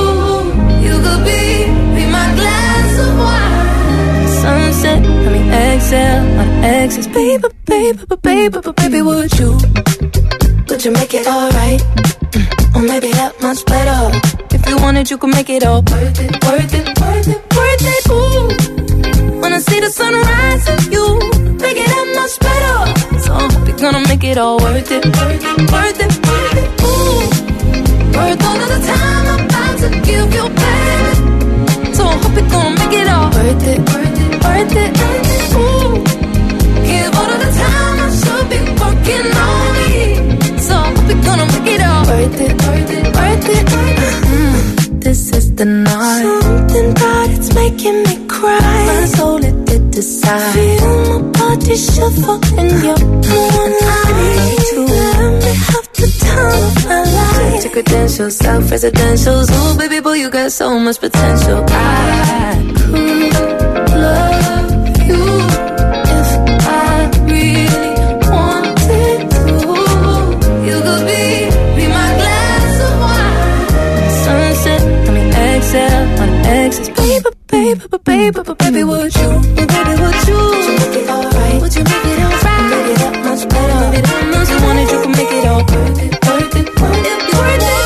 to. You could be, be my glass of wine. Sunset, let me exhale, my exes. Baby, baby, baby, baby, baby, would you? Would you make it alright? Mm, or maybe that much better. If you wanted, you could make it all worth it, worth it, worth it, worth it. Ooh, when I see the sunrise and you make it that much better. So I hope you're gonna make it all worth it, worth it, worth it, worth it. Ooh, worth all of the time I'm about to give you, baby. So I hope you're gonna make it all worth it, worth it, worth it, worth it. Ooh, give all of the time I should be working on me. So I hope you're gonna make it all worth it, worth it, worth it, worth it. Mm, this is the night. Something about it's making me cry. My soul it did decide. Feel my body shuffle in your one eye. To let me have the time of my life. Check your credentials, self-residentials. Oh baby boy, you got so much potential. I could love you if I really wanted to. You could be, be my glass of wine. Sunset, let me exhale, my exes. Baby, baby, baby, baby, baby, would you? Baby, would you? Would you make it alright? Would you make it alright? Make it that much better. Make it that much you wanted, you can make it all worth it, worth it, worth it, worth it.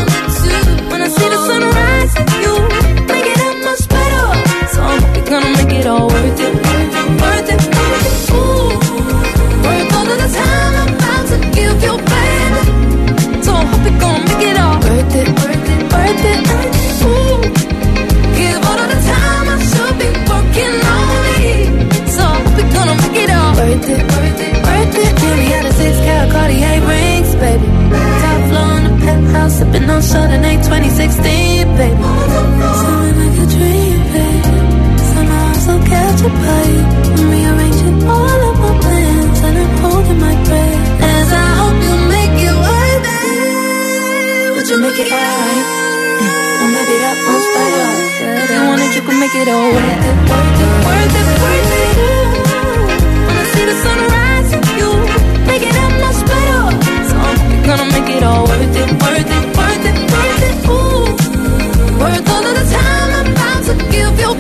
Ooh, when I see the sunrise, you make it that much better. So I hope you're gonna make it all worth it, worth it, worth it, worth it. Ooh, worth all of the time I'm about to give you, baby. So I hope you're gonna make it all worth it, worth it, worth it, worth it. Ooh, give all of the time I should be working on me. So I hope you're gonna make it all worth it, worth it, worth it. Jimmy had a six carat Cartier rings, baby. Top floor in the penthouse, sipping on Chardonnay twenty sixteen, baby. Sounding like a dream, baby. Somehow I'm so captured by you. I'm rearranging all of my plans and I'm holding my breath as I hope you make it worth it. Would you make it alright? Mm, or maybe that much better. If you wanted, you could make it all worth it, worth it, worth it, worth it. Ooh, when I see the sunrise, you make it that much better. So I hope you're gonna make it all worth it, worth it, worth it, worth it. Ooh, worth all of the time I'm about to give you,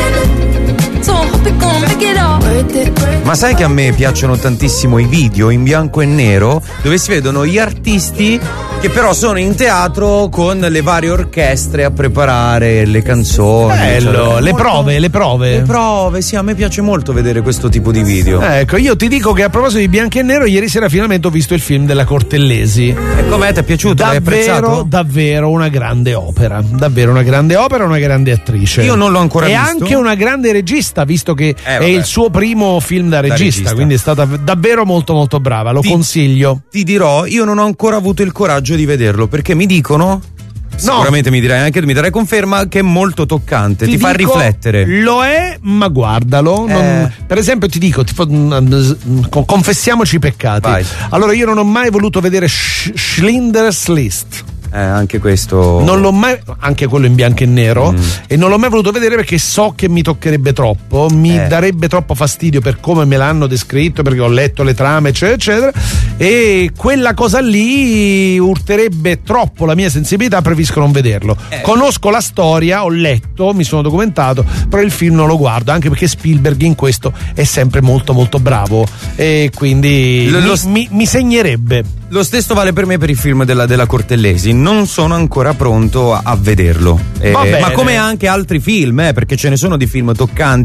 baby. So I hope you're gonna make it all worth it, worth it. Ma sai che a me piacciono tantissimo i video in bianco e nero dove si vedono gli artisti che però sono in teatro con le varie orchestre a preparare le canzoni. Bello, cioè, le molto... prove, le prove. Le prove, sì, a me piace molto vedere questo tipo di video. Ecco, io ti dico che a proposito di bianco e nero, ieri sera finalmente ho visto il film della Cortellesi. E com'è? Ti è piaciuto? Davvero, L'hai apprezzato? davvero una grande opera. Davvero una grande opera, una grande attrice. Io non l'ho ancora e visto. E anche una grande regista, visto che eh, è il suo primo film da regista, regista, quindi è stata davvero molto molto brava, lo ti, consiglio. Ti dirò, io non ho ancora avuto il coraggio di vederlo, perché mi dicono, sicuramente no. mi dirai anche, mi darai conferma che è molto toccante, ti, ti fa dico, riflettere. Lo è, ma guardalo. Eh. Non, per esempio, ti dico, ti, confessiamoci i peccati. Vai. Allora, io non ho mai voluto vedere Sch- Schindler's List. Eh, anche questo. Non l'ho mai, anche quello in bianco e nero, mm. e non l'ho mai voluto vedere perché so che mi toccherebbe troppo, mi eh. darebbe troppo fastidio per come me l'hanno descritto, perché ho letto le trame, eccetera, eccetera, e quella cosa lì urterebbe troppo la mia sensibilità, preferisco non vederlo. Eh. Conosco la storia, ho letto, mi sono documentato, però il film non lo guardo, anche perché Spielberg in questo è sempre molto molto bravo e quindi lo, mi, lo, mi, mi segnerebbe. Lo stesso vale per me per il film della, della Cortellesi. Non sono ancora pronto a, a vederlo, eh, ma come anche altri film, eh, perché ce ne sono di film toccanti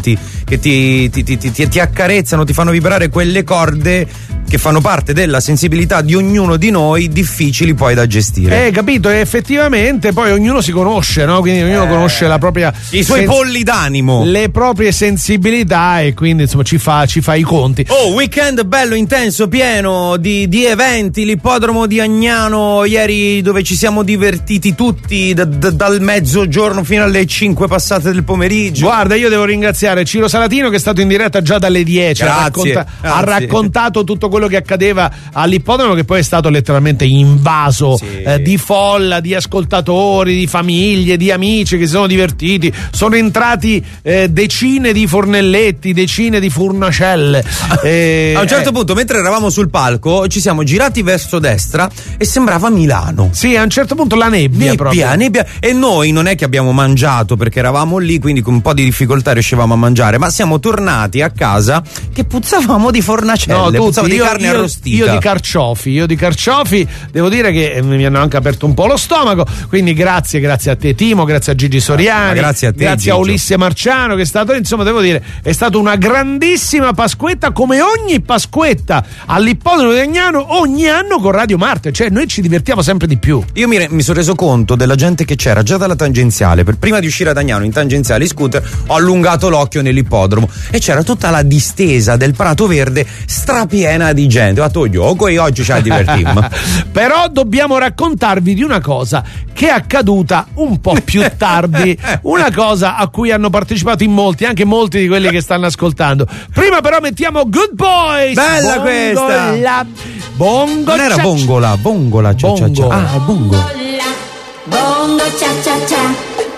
che ti, ti, ti, ti, ti accarezzano, ti fanno vibrare quelle corde che fanno parte della sensibilità di ognuno di noi, difficili poi da gestire. Eh, capito? E effettivamente poi ognuno si conosce, no? Quindi ognuno eh, conosce la propria i suoi sen- polli d'animo, le proprie sensibilità, e quindi insomma ci fa, ci fa i conti. Oh, weekend bello, intenso, pieno di, di eventi, l'ippodromo di Agnano ieri, dove ci siamo divertiti tutti d- d- dal mezzogiorno fino alle cinque passate del pomeriggio. Guarda, io devo ringraziare Ciro Salatino, che è stato in diretta già dalle dieci. Grazie, ha, racconta- grazie. ha raccontato tutto quello che accadeva all'ippodromo, che poi è stato letteralmente invaso, sì. eh, di folla, di ascoltatori, di famiglie, di amici che si sono divertiti. Sono entrati eh, decine di fornelletti, decine di furnacelle. Eh, a un certo eh. punto, mentre eravamo sul palco, ci siamo girati verso destra e sembrava Milano. Sì, a un certo punto la nebbia, nebbia, proprio. nebbia. E noi non è che abbiamo mangiato perché eravamo lì, quindi con un po' di difficoltà riuscivamo a mangiare, ma siamo tornati a casa che puzzavamo di fornacelle, no, puzzavamo di io, carne io, arrostita. Io di carciofi, io di carciofi, devo dire che mi hanno anche aperto un po' lo stomaco, quindi grazie, grazie a te Timo, grazie a Gigi Soriani, ma grazie a te, grazie Gigio. a Ulisse Marciano che è stato, insomma, devo dire, è stata una grandissima Pasquetta, come ogni Pasquetta all'ippodromo di Agnano ogni anno con Radio Marte, cioè noi ci divertiamo sempre di più. Io mi, re- mi sono reso conto della gente che c'era già dalla tangenziale, per prima di uscire ad Agnano in tangenziale in scooter ho allungato l'occhio nell'ippodromo e c'era tutta la distesa del Prato Verde strapiena di gente. Ho fatto gioco e oggi ci ha divertimmo. Però dobbiamo raccontarvi di una cosa che è accaduta un po' più tardi, una cosa a cui hanno partecipato in molti, anche molti di quelli che stanno ascoltando. Prima però mettiamo Good Boys. Bella questa. La bongo. Non era cia- bongola, bongola, cia, bongo. Cia, cia. Ah, bongo. Bongo cia cia cia,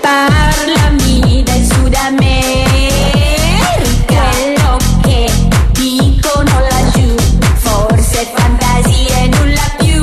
parlami del Sud America, quello che dicono laggiù, forse fantasie nulla più.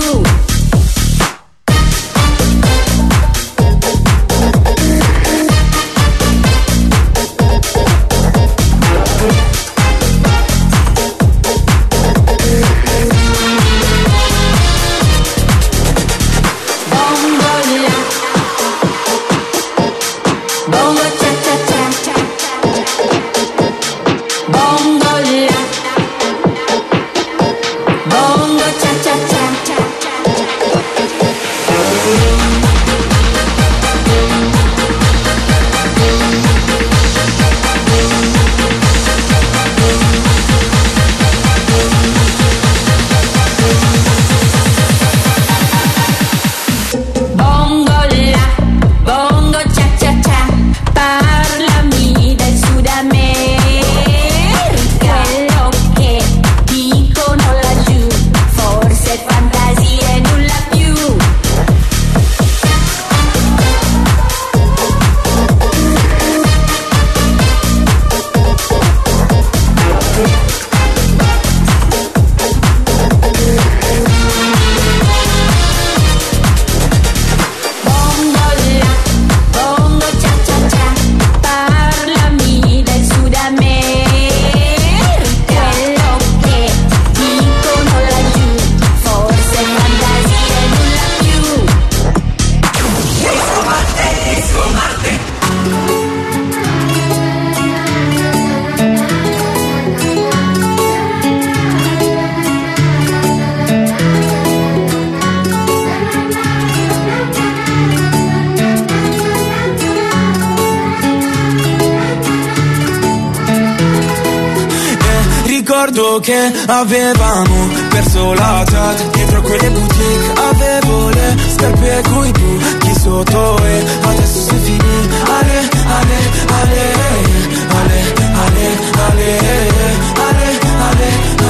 Ricordo che avevamo perso la chat dietro quelle boutique, avevo le scarpe coi buchi sotto e adesso si finì. Ale, ale, ale, ale, ale, ale, ale, ale,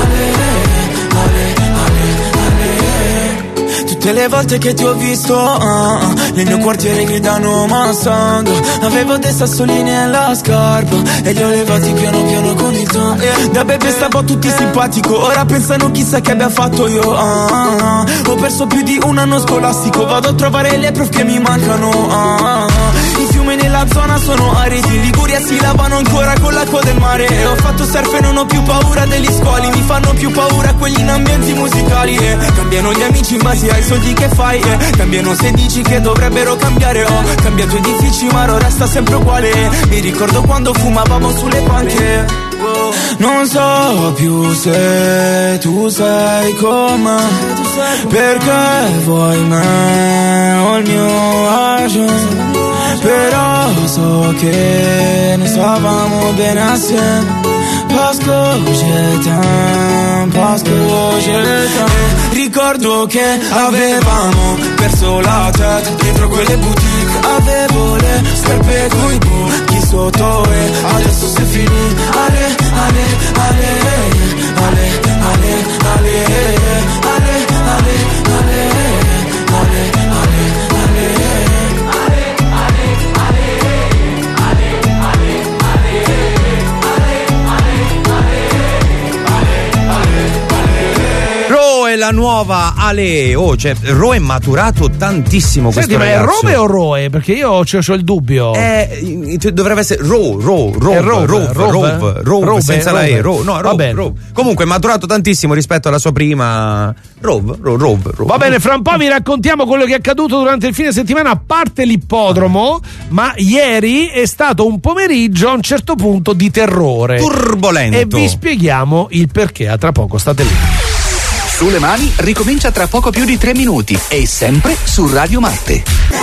ale, ale, ale. Tutte le volte che ti ho visto uh, nel mio quartiere gridano Mustang, avevo dei sassolini nella scarpa e li ho levati piano piano con il ton. Da bebe stavo tutti simpatico, ora pensano chissà che abbia fatto io. uh, uh, Ho perso più di un anno scolastico, vado a trovare le proof che mi mancano. uh, uh, I fiumi nella zona sono aridi, in Liguria si lavano ancora con l'acqua del mare. E ho fatto surf e non ho più paura degli squali. Mi fanno più paura quelli in ambienti musicali. E cambiano gli amici in base ai soldi che fai. E cambiano se dici che dovrebbero cambiare. Ho cambiato edifici ma ora resta sempre uguale. Mi ricordo quando fumavamo sulle panche. Non so più se tu sei con me, perché vuoi me o il mio agio. Però so che ne stavamo bene assieme. Parce que je t'aime, parce que je t'aime. Ricordo che avevamo perso la tête dietro quelle boutique. Avevo le scarpe coi buchi sotto e adesso sei finito. Ale, ale, ale, ale, ale, ale, ale, ale, ale, ale, Ro è la nuova Ale. Oh, cioè, Ro è maturato tantissimo. Senti, questo ma ragazzo. è Rove o Roe? Perché io ho il dubbio. Eh, dovrebbe essere Ro, Ro, Ro, È Rove, Rove, Rove, Rove, Rove, Rove, senza la Rove. E. Ro, no, Va Rove, bene. Rove. Comunque è maturato tantissimo rispetto alla sua prima. Rove, Rove, Rove, Rove. Va bene, fra un po' vi raccontiamo quello che è accaduto durante il fine settimana, a parte l'ippodromo, ma ieri è stato un pomeriggio a un certo punto di terrore. Turbolento. E vi spieghiamo il perché, a tra poco, state lì. Sulle mani ricomincia tra poco più di tre minuti e sempre su Radio Marte.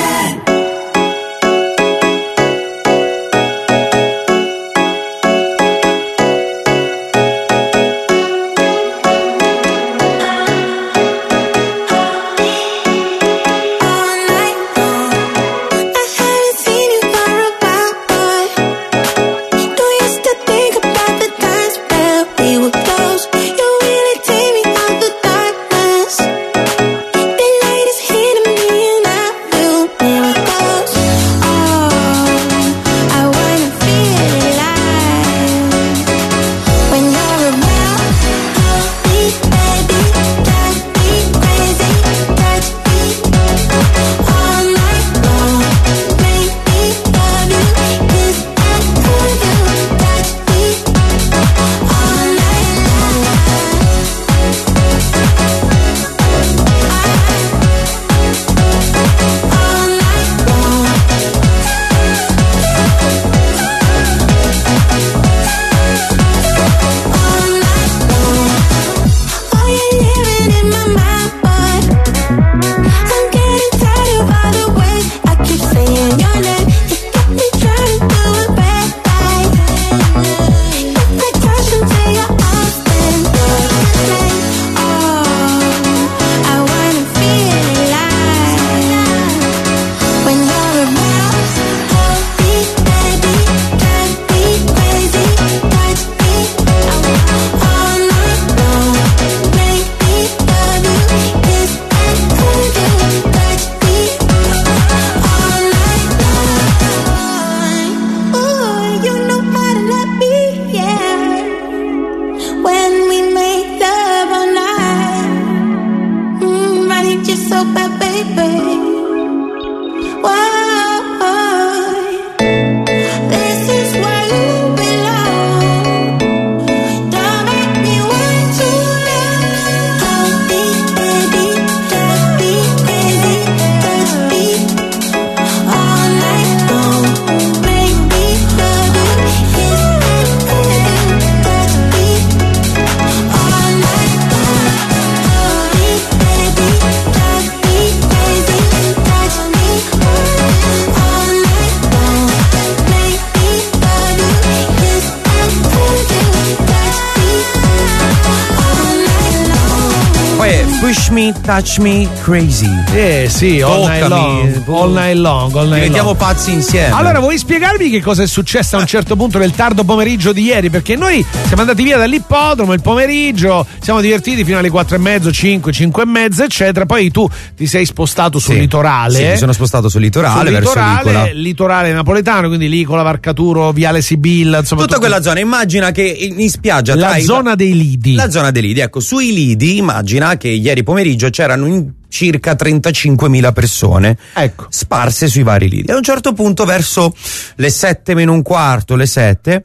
Push me, touch me, crazy. Eh sì, all night long, all night long, all night Diventiamo long. pazzi insieme. Allora, vuoi spiegarmi che cosa è successo a un certo punto nel tardo pomeriggio di ieri? Perché noi siamo andati via dall'ippodromo il pomeriggio, siamo divertiti fino alle quattro e mezzo, cinque, cinque e mezza, eccetera. Poi tu ti sei spostato sul Sì. litorale. Sì, mi sono spostato sul litorale, sul verso litorale, Licola. litorale napoletano, quindi Licola, Varcaturo, Viale Sibilla, insomma. Tutta tutto- quella zona, immagina che in in spiaggia La tra i- zona dei lidi. La zona dei lidi, ecco, sui lidi immagina che ieri pomeriggio c'erano in circa trentacinquemila persone ecco. sparse sui vari lidi. E a un certo punto, verso le sette meno un quarto, le sette,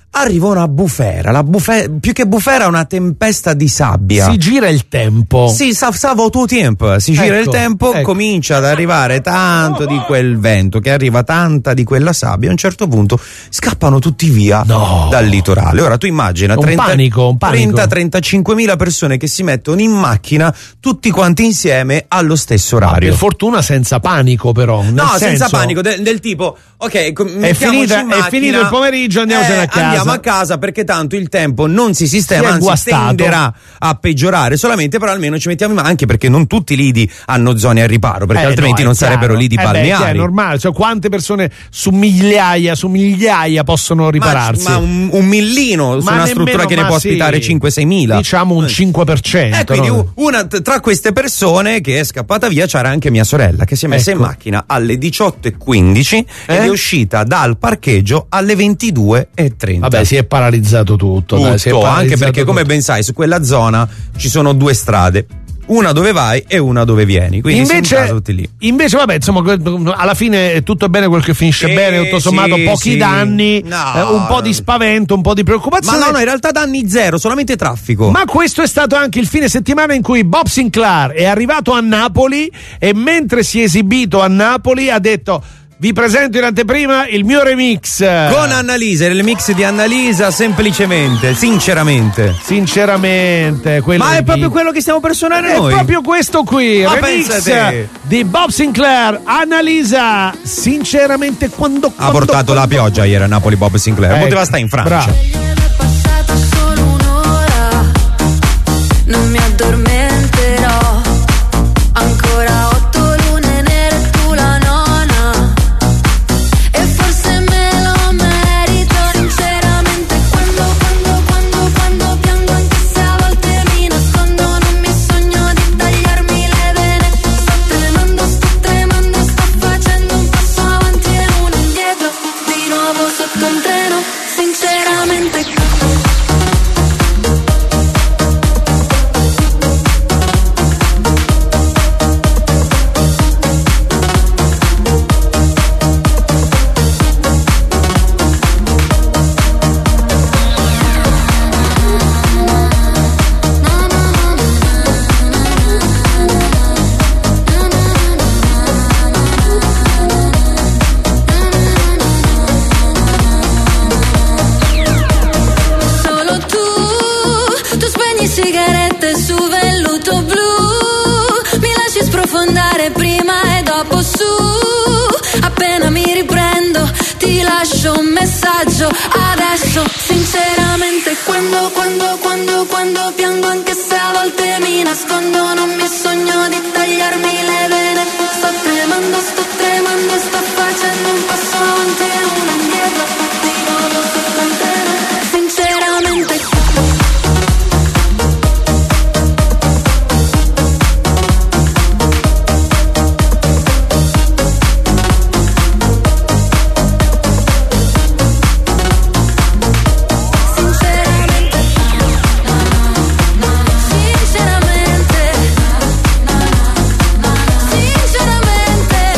arriva una bufera, la bufera, più che bufera una tempesta di sabbia. Si gira il tempo. Sì, sa, sa tuo tempo, si gira Ecco, il tempo, ecco. comincia ad arrivare tanto di quel vento, che arriva tanta di quella sabbia, a un certo punto scappano tutti via No. dal litorale. Ora tu immagina Un panico, un panico. trenta trentacinquemila persone che si mettono in macchina tutti quanti insieme allo stesso orario. Per fortuna senza panico però. nel No, senza senso- panico, del, del tipo, ok, com- È mettiamoci finita- in è macchina, finito il pomeriggio, andiamosene eh, a casa. Andiamo a casa perché tanto il tempo non si sistema, Si è anzi guastato. tenderà a peggiorare solamente, però almeno ci mettiamo in macchina, anche perché non tutti i lidi hanno zone a riparo, perché Eh, altrimenti no, è non chiaro. sarebbero lidi Eh beh, balneari. è normale, cioè quante persone su migliaia, su migliaia possono ripararsi? Ma, ma un, un millino su Ma una nemmeno, struttura che ne ma può sì. ospitare cinque seimila. Diciamo un cinque per cento. E quindi no? una tra queste persone che è scappata via c'era anche mia sorella, che si è messa Ecco. in macchina alle diciotto e quindici ed Eh? è uscita dal parcheggio alle ventidue e trenta. Vabbè, si è paralizzato tutto. dai, si è Tutto, paralizzato anche perché come tutto. ben sai su quella zona ci sono due strade, una dove vai e una dove vieni, quindi si Invece, incaso tutti lì. invece, vabbè, insomma, que- alla fine è tutto bene quel che finisce Sì, bene, tutto sommato, sì, pochi sì. danni, No. eh, un po' di spavento, un po' di Ma preoccupazione. no, no, in realtà danni zero, solamente traffico. Ma questo è stato anche il fine settimana in cui Bob Sinclair è arrivato a Napoli e mentre si è esibito a Napoli ha detto: vi presento in anteprima il mio remix. Con Annalisa, il remix di Annalisa, semplicemente, sinceramente. Sinceramente, quello Ma è di- proprio quello che stiamo per suonare È noi. proprio questo qui, Ma remix pensa te. di Bob Sinclair, Annalisa. Sinceramente, quando Ha quando, portato la quando- pioggia ieri a Napoli Bob Sinclair, Ecco, poteva stare in Francia. bravo. È passata solo un'ora, non mi addormenterò. Ancora otto lune nere e tu la nona, e forse me lo merito. Sinceramente quando, quando, quando, quando piango, anche se a volte mi nascondo, non mi sogno di tagliarmi le vene. Sto tremando, sto tremando, sto facendo un passo avanti e uno indietro, di nuovo sotto un treno. Sinceramente solo tu, tu spegni sigarette su velluto blu, mi lasci sprofondare prima e dopo su, appena mi riprendo ti lascio un messaggio adesso. Sinceramente quando, quando, quando, quando piango, anche se a volte mi nascondo, non mi sogno di tagliarmi le vene. Sto tremando, sto tremando, sto facendo un passo avanti e uno indietro, di nuovo sotto un treno. Sinceramente Sinceramente Sinceramente Sinceramente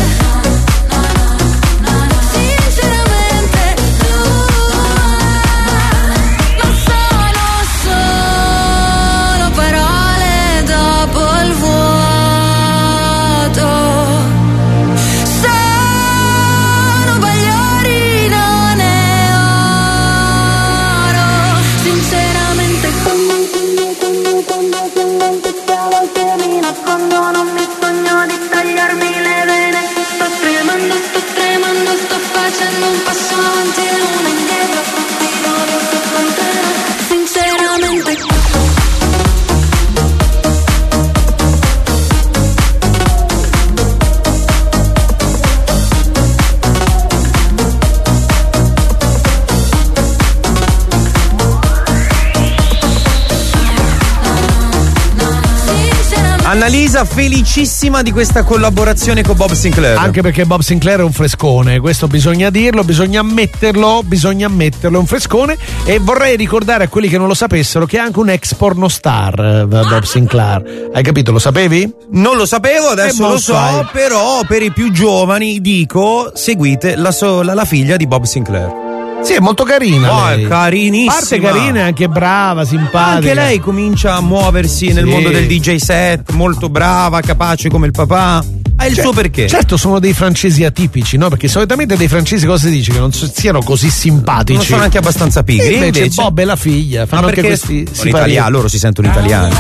Sinceramente tu, ma sono solo parole dopo il vuoto. Sono bagliori, non è oro. Sinceramente quando, quando, quando, quando, quando, anche se a volte mi nascondo, non mi sogno di tagliarmi le vene. Sto tremando, sto tremando, sto facendo un passo avanti e uno indietro, di nuovo sotto un treno. Sinceramente Annalisa felicissima di questa collaborazione con Bob Sinclair. Anche perché Bob Sinclair è un frescone, questo bisogna dirlo, bisogna ammetterlo, bisogna ammetterlo, è un frescone. E vorrei ricordare a quelli che non lo sapessero che è anche un ex pornostar, eh, Bob Sinclair. Hai capito? Lo sapevi? Non lo sapevo, Eh, adesso ma lo lo so, sai. però per i più giovani dico seguite la, so- la- la figlia di Bob Sinclair. Sì, è molto carina. Oh, lei. è carinissima. A parte carina è anche brava, simpatica. Anche lei comincia a muoversi nel Sì. mondo del D J set, molto brava, capace come il papà. Ha il Cioè, suo perché. Certo, sono dei francesi atipici, no? Perché solitamente dei francesi cosa si dice? Che non so- siano così simpatici. Non sono anche abbastanza pigri. E invece, invece Bob e la figlia fanno Ma anche perché questi sono italiani, loro si sentono italiani.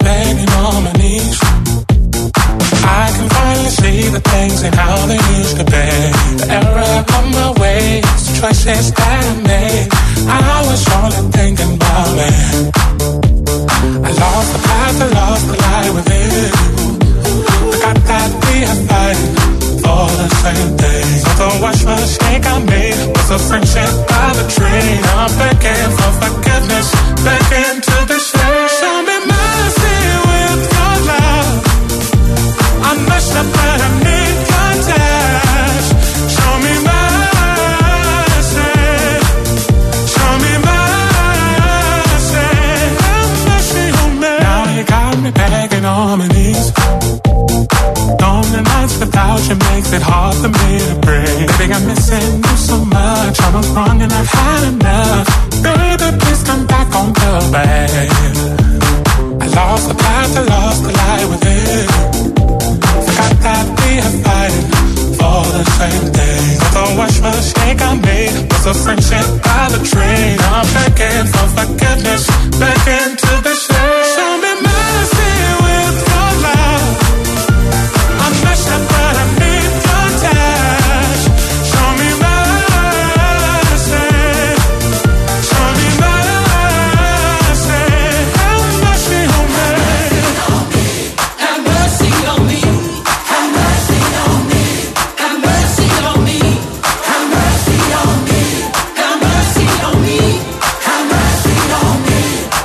I can finally see the things and how they used to be. The error of my ways, the choices that I made. I was only thinking about me. I lost the path, I lost the light with you. I got that we are fighting for the same thing. So the wash mistake I made was a friendship by the tree. I'm begging for forgiveness, begging to be saved. Show me mercy with your love. I messed up but I need your touch. Show me mercy. Show me mercy. Have mercy on me. Now you got me begging on my knees. Lonely nights without you makes it hard for me to breathe. Baby, I'm missing you so much. I was wrong and I've had enough. Baby, please come back on the way. I lost the path, I lost the light with you. Forgot that we are fighting for the same thing. The worst mistake I made was a friendship by the train. I'm begging for forgiveness, begging to be saved. Show me mercy with your love. I messed up but I need your touch. Show me mercy. Show me mercy. Have mercy on me. Have mercy on me. Have mercy on me. Have mercy on me. Have mercy on me. Have mercy on me. Have mercy on me.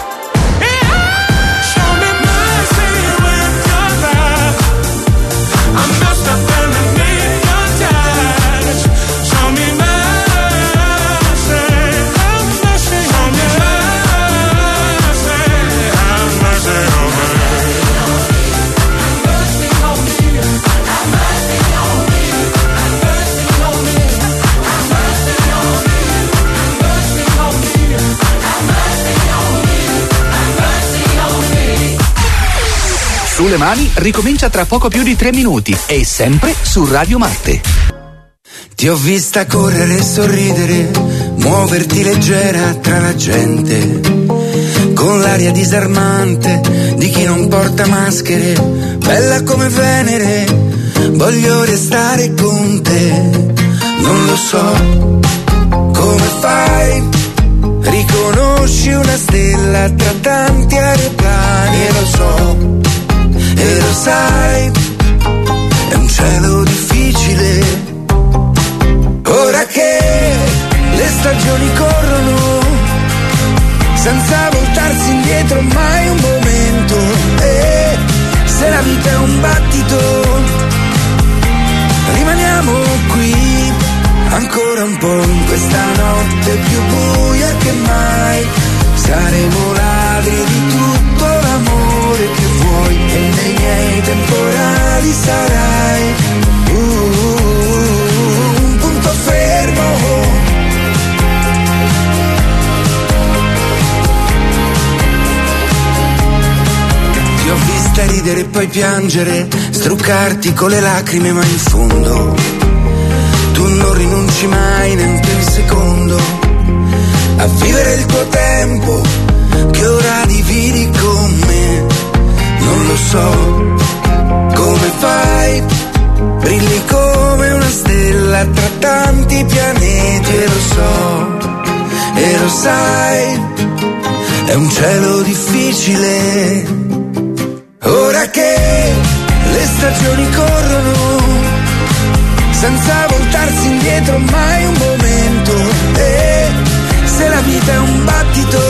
Show me mercy with your love. I messed up and I need your touch. Show me mercy. Have mercy on me. Have mercy on me. Sulle mani ricomincia tra poco più di tre minuti e sempre su Radio Marte. Ti ho vista correre e sorridere, muoverti leggera tra la gente, con l'aria disarmante di chi non porta maschere, bella come Venere, voglio restare con te. Non lo so come fai, riconosci una stella tra tanti aeroplani, e lo so, e lo sai, è un cielo difficile. Ora che le stagioni corrono, senza voltarsi indietro mai un momento, e se la vita è un battito, rimaniamo qui ancora un po' in questa notte più buia che mai. Saremo ladri di tutto l'amore che vuoi, e nei miei temporali sarai uh, un punto fermo. Ti ho vista ridere e poi piangere, struccarti con le lacrime, ma in fondo tu non rinunci mai neanche un secondo a vivere il tuo tempo che ora dividi con me. Non lo so come fai, brilli come una stella tra tanti pianeti, e lo so, e lo sai, è un cielo difficile. Ora che le stagioni corrono, senza voltarsi indietro mai un momento, e se la vita è un battito,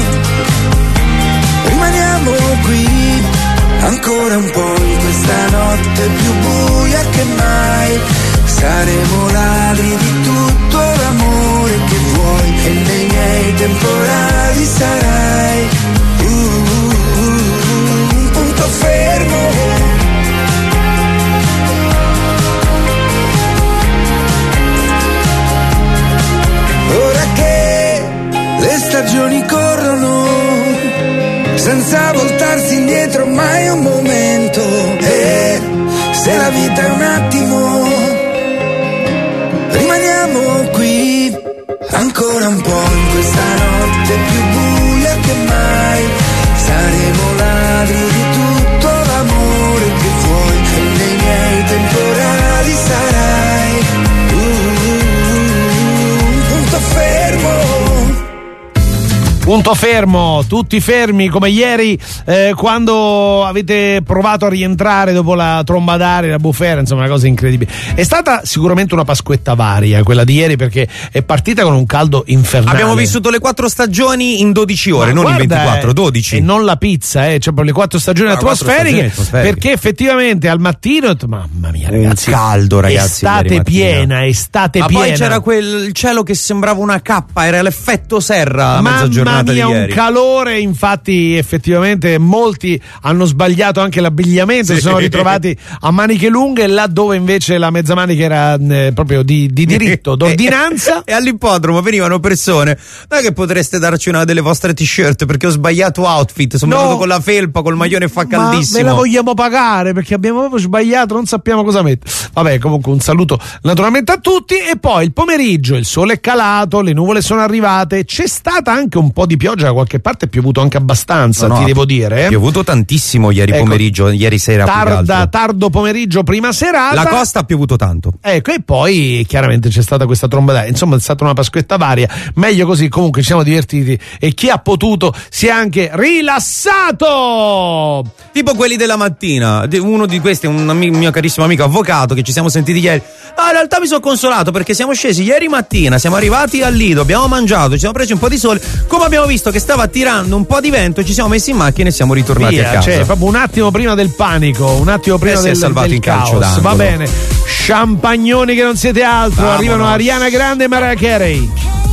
rimaniamo qui ancora un po' in questa notte più buia che mai. Saremo ladri di tutto l'amore che vuoi, e nei miei temporali sarai uh, un punto fermo. Ora che senza voltarsi indietro mai un momento. E se la vita è un attimo, rimaniamo qui ancora un po' in questa notte più buia che mai. Saremo ladri di tutto l'amore che vuoi e nei miei temporali sarai uh, un punto fermo. Punto fermo, tutti fermi come ieri eh, quando avete provato a rientrare dopo la tromba d'aria, la bufera, insomma una cosa incredibile. È stata sicuramente una Pasquetta varia quella di ieri, perché è partita con un caldo infernale. Abbiamo vissuto le quattro stagioni in dodici ore, Ma non guarda, in ventiquattro, dodici. E non la pizza, eh, cioè per le quattro stagioni No, atmosferiche, quattro stagioni atmosferiche. perché effettivamente al mattino ho detto, mamma mia ragazzi, un caldo ragazzi, estate piena, estate Ma piena. poi c'era quel cielo che sembrava una cappa, era l'effetto serra a mezza giornata Mamma mia, di un ieri. calore, infatti effettivamente molti hanno sbagliato anche l'abbigliamento, Sì. si sono ritrovati a maniche lunghe là dove invece la mezza manica era eh, proprio di, di diritto, d'ordinanza. E all'ippodromo venivano persone, non è che potreste darci una delle vostre t-shirt perché ho sbagliato outfit, sono No. venuto con la felpa, col maglione, fa Ma caldissimo. ve la vogliamo pagare perché abbiamo proprio sbagliato, non sappiamo cosa mettere. Vabbè, comunque un saluto naturalmente a tutti. E poi il pomeriggio il sole è calato, le nuvole sono arrivate, c'è stata anche un po' di pioggia da qualche parte, è piovuto anche abbastanza, No, no, ti devo dire. Ha piovuto tantissimo ieri Ecco, pomeriggio, ieri sera più che Tarda, altro. tardo pomeriggio, prima serata. La costa ha piovuto tanto. Ecco, e poi chiaramente c'è stata questa tromba d'aria, insomma è stata una Pasquetta varia, meglio così, comunque ci siamo divertiti e chi ha potuto si è anche rilassato. Tipo quelli della mattina, uno di questi è un ami- mio carissimo amico avvocato che ci siamo sentiti ieri. No, in realtà mi sono consolato perché siamo scesi ieri mattina, siamo arrivati al Lido, abbiamo mangiato, ci siamo presi un po' di sole, come abbiamo visto che stava tirando un po' di vento, ci siamo messi in macchina e siamo ritornati Via, a casa. cioè proprio un attimo prima del panico, un attimo prima Eh, si è del, salvato del in calcio caos. d'angolo. Va bene, champagnoni che non siete altro, Vamonos. arrivano Ariana Grande e Mariah Carey.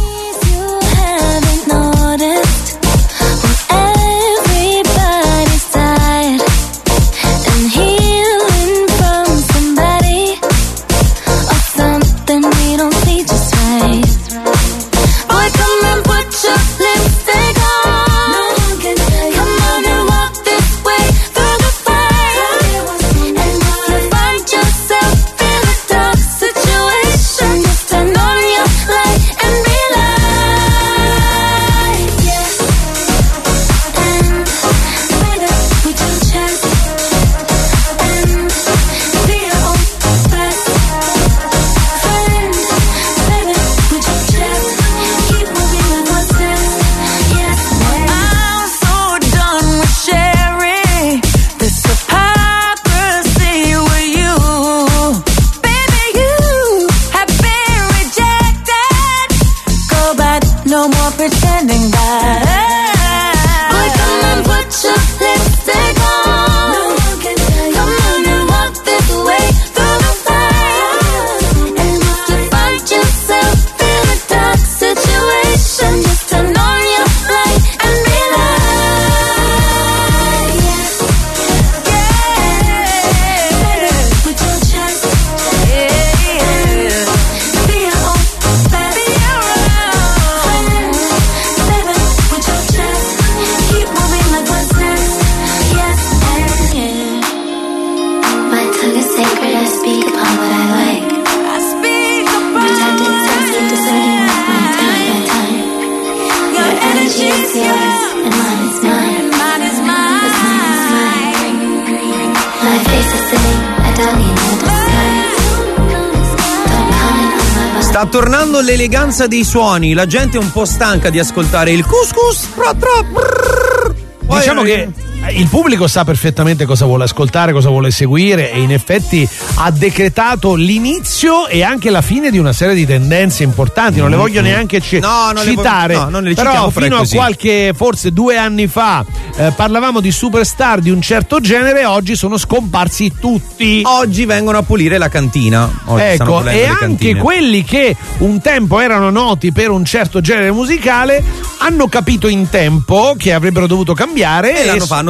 No more pretending that. Boy, come and put your lipstick on. No one can tell you. Come on and walk this way through the fire. And if you find yourself in a dark situation, just turn on your light and be like, yes, yeah, say it with your chest, yeah, yeah. Be your own, baby, you're right. Sta tornando l'eleganza dei suoni, la gente è un po' stanca di ascoltare il couscous. Tra, tra, brrr. Poi Diciamo eh, che il pubblico sa perfettamente cosa vuole ascoltare, cosa vuole seguire, e in effetti ha decretato l'inizio e anche la fine di una serie di tendenze importanti. Non le voglio neanche ci- No, non le vo- citare, no, non le però citiamo, però è fino a così. qualche, forse due anni fa, eh, parlavamo di superstar di un certo genere, oggi sono scomparsi tutti. Oggi vengono a pulire la cantina. Oggi stanno Ecco, pulendo e le anche cantine. quelli che un tempo erano noti per un certo genere musicale hanno capito in tempo che avrebbero dovuto cambiare E l'hanno fa- hanno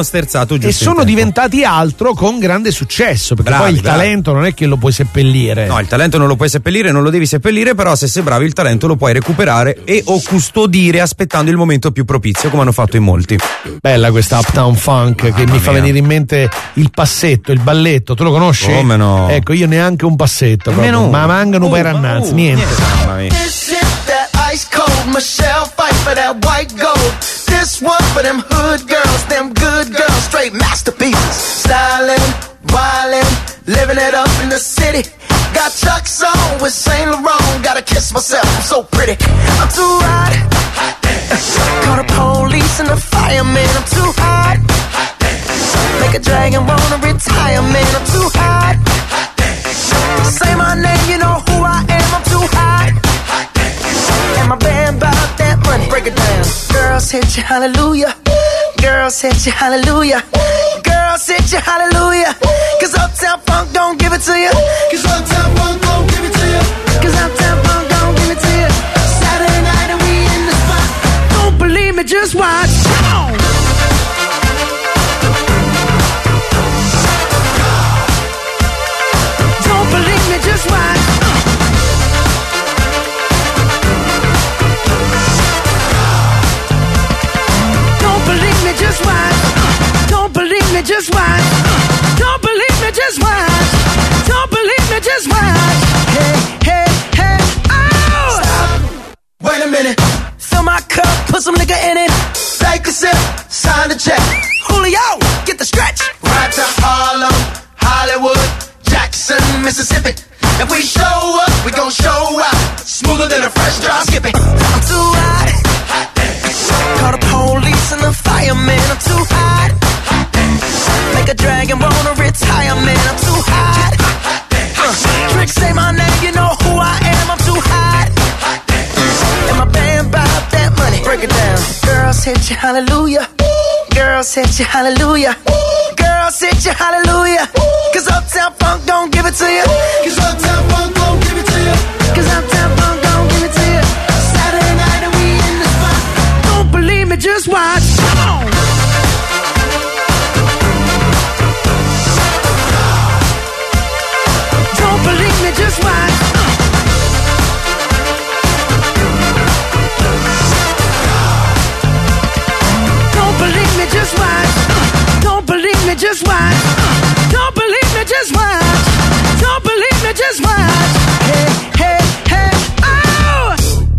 hanno sterzato giusto. E sono diventati altro con grande successo, perché bravi, poi il bravi. talento non è che lo puoi seppellire. No, il talento non lo puoi seppellire, non lo devi seppellire, però se sei bravo il talento lo puoi recuperare e o custodire aspettando il momento più propizio, come hanno fatto in molti. Bella questa Uptown Funk, che mi fa venire in mente il passetto, il balletto, tu lo conosci? Come no? Ecco, io neanche un passetto, proprio, Nemmeno ma uno. mancano Uh, per annanzi, uh, niente. niente. Mamma mia. This shit, that ice cold Michelle fight for that white gold. This one for them hood girls, them good girls, straight masterpieces. Styling, wildin', living it up in the city. Got Chuck's on with Saint Laurent. Gotta kiss myself, I'm so pretty. I'm too hot. Call the police and the fireman. I'm too hot. Make a dragon wanna retire, man. I'm too hot. Say my name, you know who I am. I'm too hot. And my band bought that money. Break it down. Girls hit you, hallelujah. Girls hit you, hallelujah. Girls hit you, hallelujah. Cause Uptown Funk don't give it to you. Cause Uptown Funk don't give it to you. Cause Uptown Funk don't give it to you. Saturday night and we in the spot. Don't believe me, just watch. Come on. Don't believe me, just watch. Don't believe me, just watch. Don't believe me, just watch. Don't believe me, just watch. Don't believe me, just watch. Hey, hey, hey, oh! Stop. Wait a minute. Fill my cup, put some nigga in it. Take a sip, sign the check. Julio, get the stretch. Right to Harlem, Hollywood, Jackson, Mississippi. If we show up, we gon' show out. Smoother than a fresh drop skipping. I'm too hot. Call the police and the fireman. I'm too hot. Make a dragon wanna retire, man. I'm too hot. Uh, Trick, say my name, you know who I am. I'm too hot. And my band bought that money. Break it down. Girls hit you, hallelujah. Girls hit you, hallelujah. Girls hit you, hallelujah. Cause Uptown Funk don't give it to you. Cause Uptown Funk don't give it to you. Cause Uptown Funk don't give it to you. Saturday night and we in the spot. Don't believe me, just watch. Come on. Don't believe me, just watch. Don't believe me, just watch. Don't believe me, just watch. Don't believe me, just watch. Don't believe me, just watch. Hey, hey, hey, oh!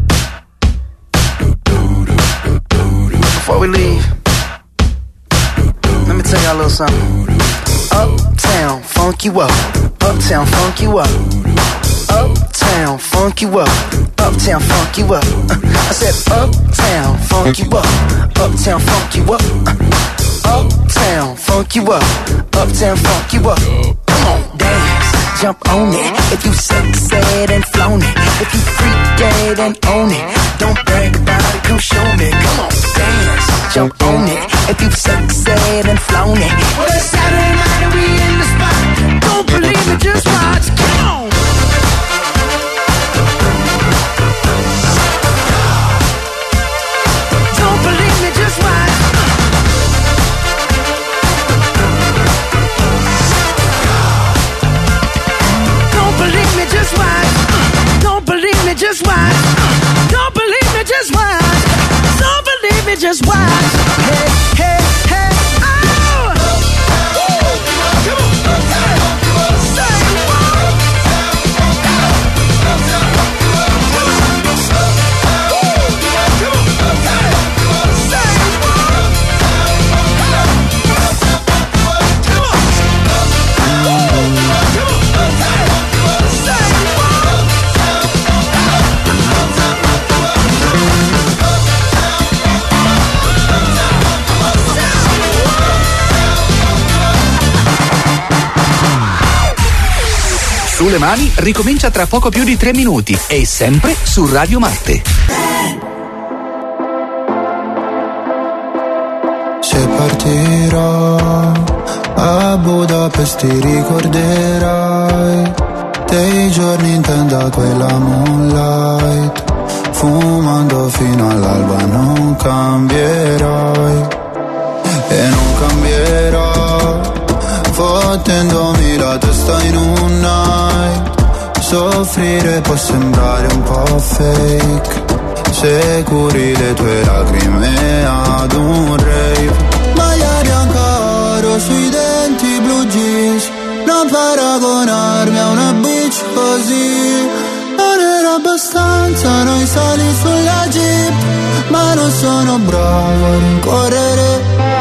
Before we leave, let me tell y'all a little something. Uptown, funk you up. Uptown, funk you up. Uptown, funk you up. Uptown, funk you up. Uh, I said uptown, funk you up. Uptown, funk you up. Uh, uptown, funk you up. Uptown, funk you up. Come on, dance, jump on it. If you sexed and flown it. If you freak dead and own it. Don't brag about it, come show me. Come on, dance, jump on it. If you sexed and flown it. Well, it's Saturday night and we in the spot. Don't believe it, just watch. Come on. Don't believe me, just watch. Don't believe me, just watch. Don't believe me, just watch. Don't believe me, just watch. Don't believe me, just watch. Hey, hey, hey, oh! Sulle mani ricomincia tra poco più di tre minuti e sempre su Radio Marte. Se partirò a Budapest ti ricorderai dei giorni in tenda quella moonlight, fumando fino all'alba non cambierai e non cambierai. dire può sembrare un po' fake, se curi le tue lacrime ad un rave. Magliari ancora sui denti, blue jeans, non paragonarmi a una bitch così. Non era abbastanza noi sali sulla jeep, ma non sono bravo a rincorrere.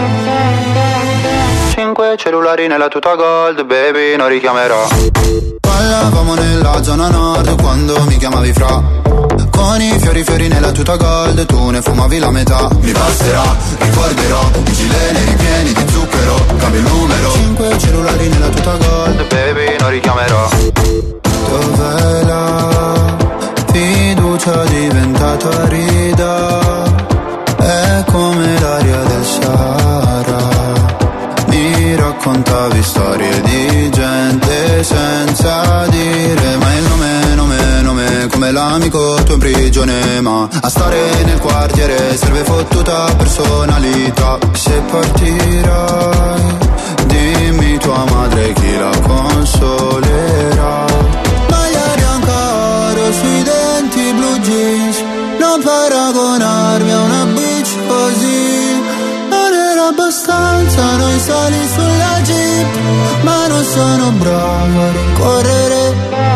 Cinque cellulari nella tuta gold, baby, non richiamerò. Parlavamo nella zona nord quando mi chiamavi fra, con i fiori fiori nella tuta gold, tu ne fumavi la metà. Mi passerà, ricorderò, i gileni ripieni di zucchero, cambio il numero. Cinque cellulari nella tuta gold, baby, non richiamerò. Dov'è la fiducia diventata rida? È come l'aria del Sahara. Mi raccontavi storie di gente senza dire mai il nome, nome, nome, come l'amico tuo in prigione, ma a stare nel quartiere serve fottuta personalità. Se partirai, dimmi tua madre chi la consolerà. Magliari ancora sui denti, blue jeans, non paragonarmi a una bitch così. Non era abbastanza noi sali sulla jeep, ma non sono bravo a rincorrere.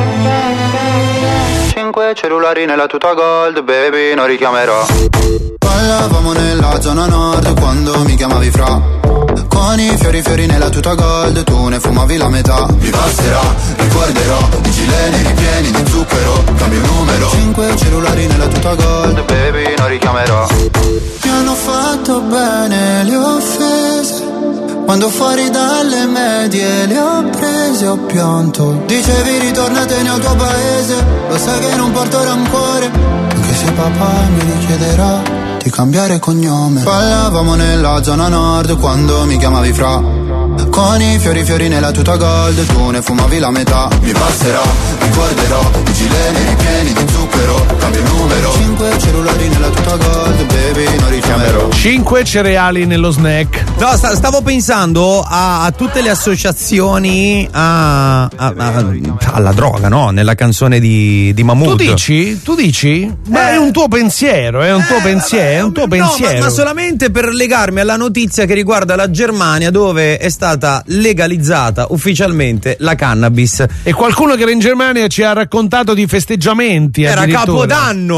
Cinque cellulari nella tuta gold, baby, non richiamerò. Parlavamo nella zona nord quando mi chiamavi fra, con i fiori fiori nella tuta gold, tu ne fumavi la metà. Mi passerà, ricorderò, i gileni ripieni di zucchero, cambio il numero. Cinque cellulari nella tuta gold, baby, non richiamerò. Mi hanno fatto bene le offese, quando fuori dalle medie le ho prese, ho pianto. Dicevi ritornatene al tuo paese, lo sai che non porto rancore, anche se papà mi richiederà di cambiare cognome. Parlavamo nella zona nord quando mi chiamavi fra, con i fiori fiori nella tuta gold, tu ne fumavi la metà. Mi passerà, ricorderò, i gileni ripieni di zucchero, cambio il numero. Cinque cellulari nella tuta gold, baby, non richiamerò. Cinque cereali nello snack. No, sta, stavo pensando a, a tutte le associazioni a, a, a, alla droga, no? Nella canzone di, di Mahmood. Tu dici? Tu dici? Ma eh, è un tuo pensiero, è un tuo eh, pensiero, è un tuo no, pensiero. Ma, ma solamente per legarmi alla notizia che riguarda la Germania, dove è stata legalizzata ufficialmente la cannabis. E qualcuno che era in Germania ci ha raccontato di festeggiamenti. Era Capodanno.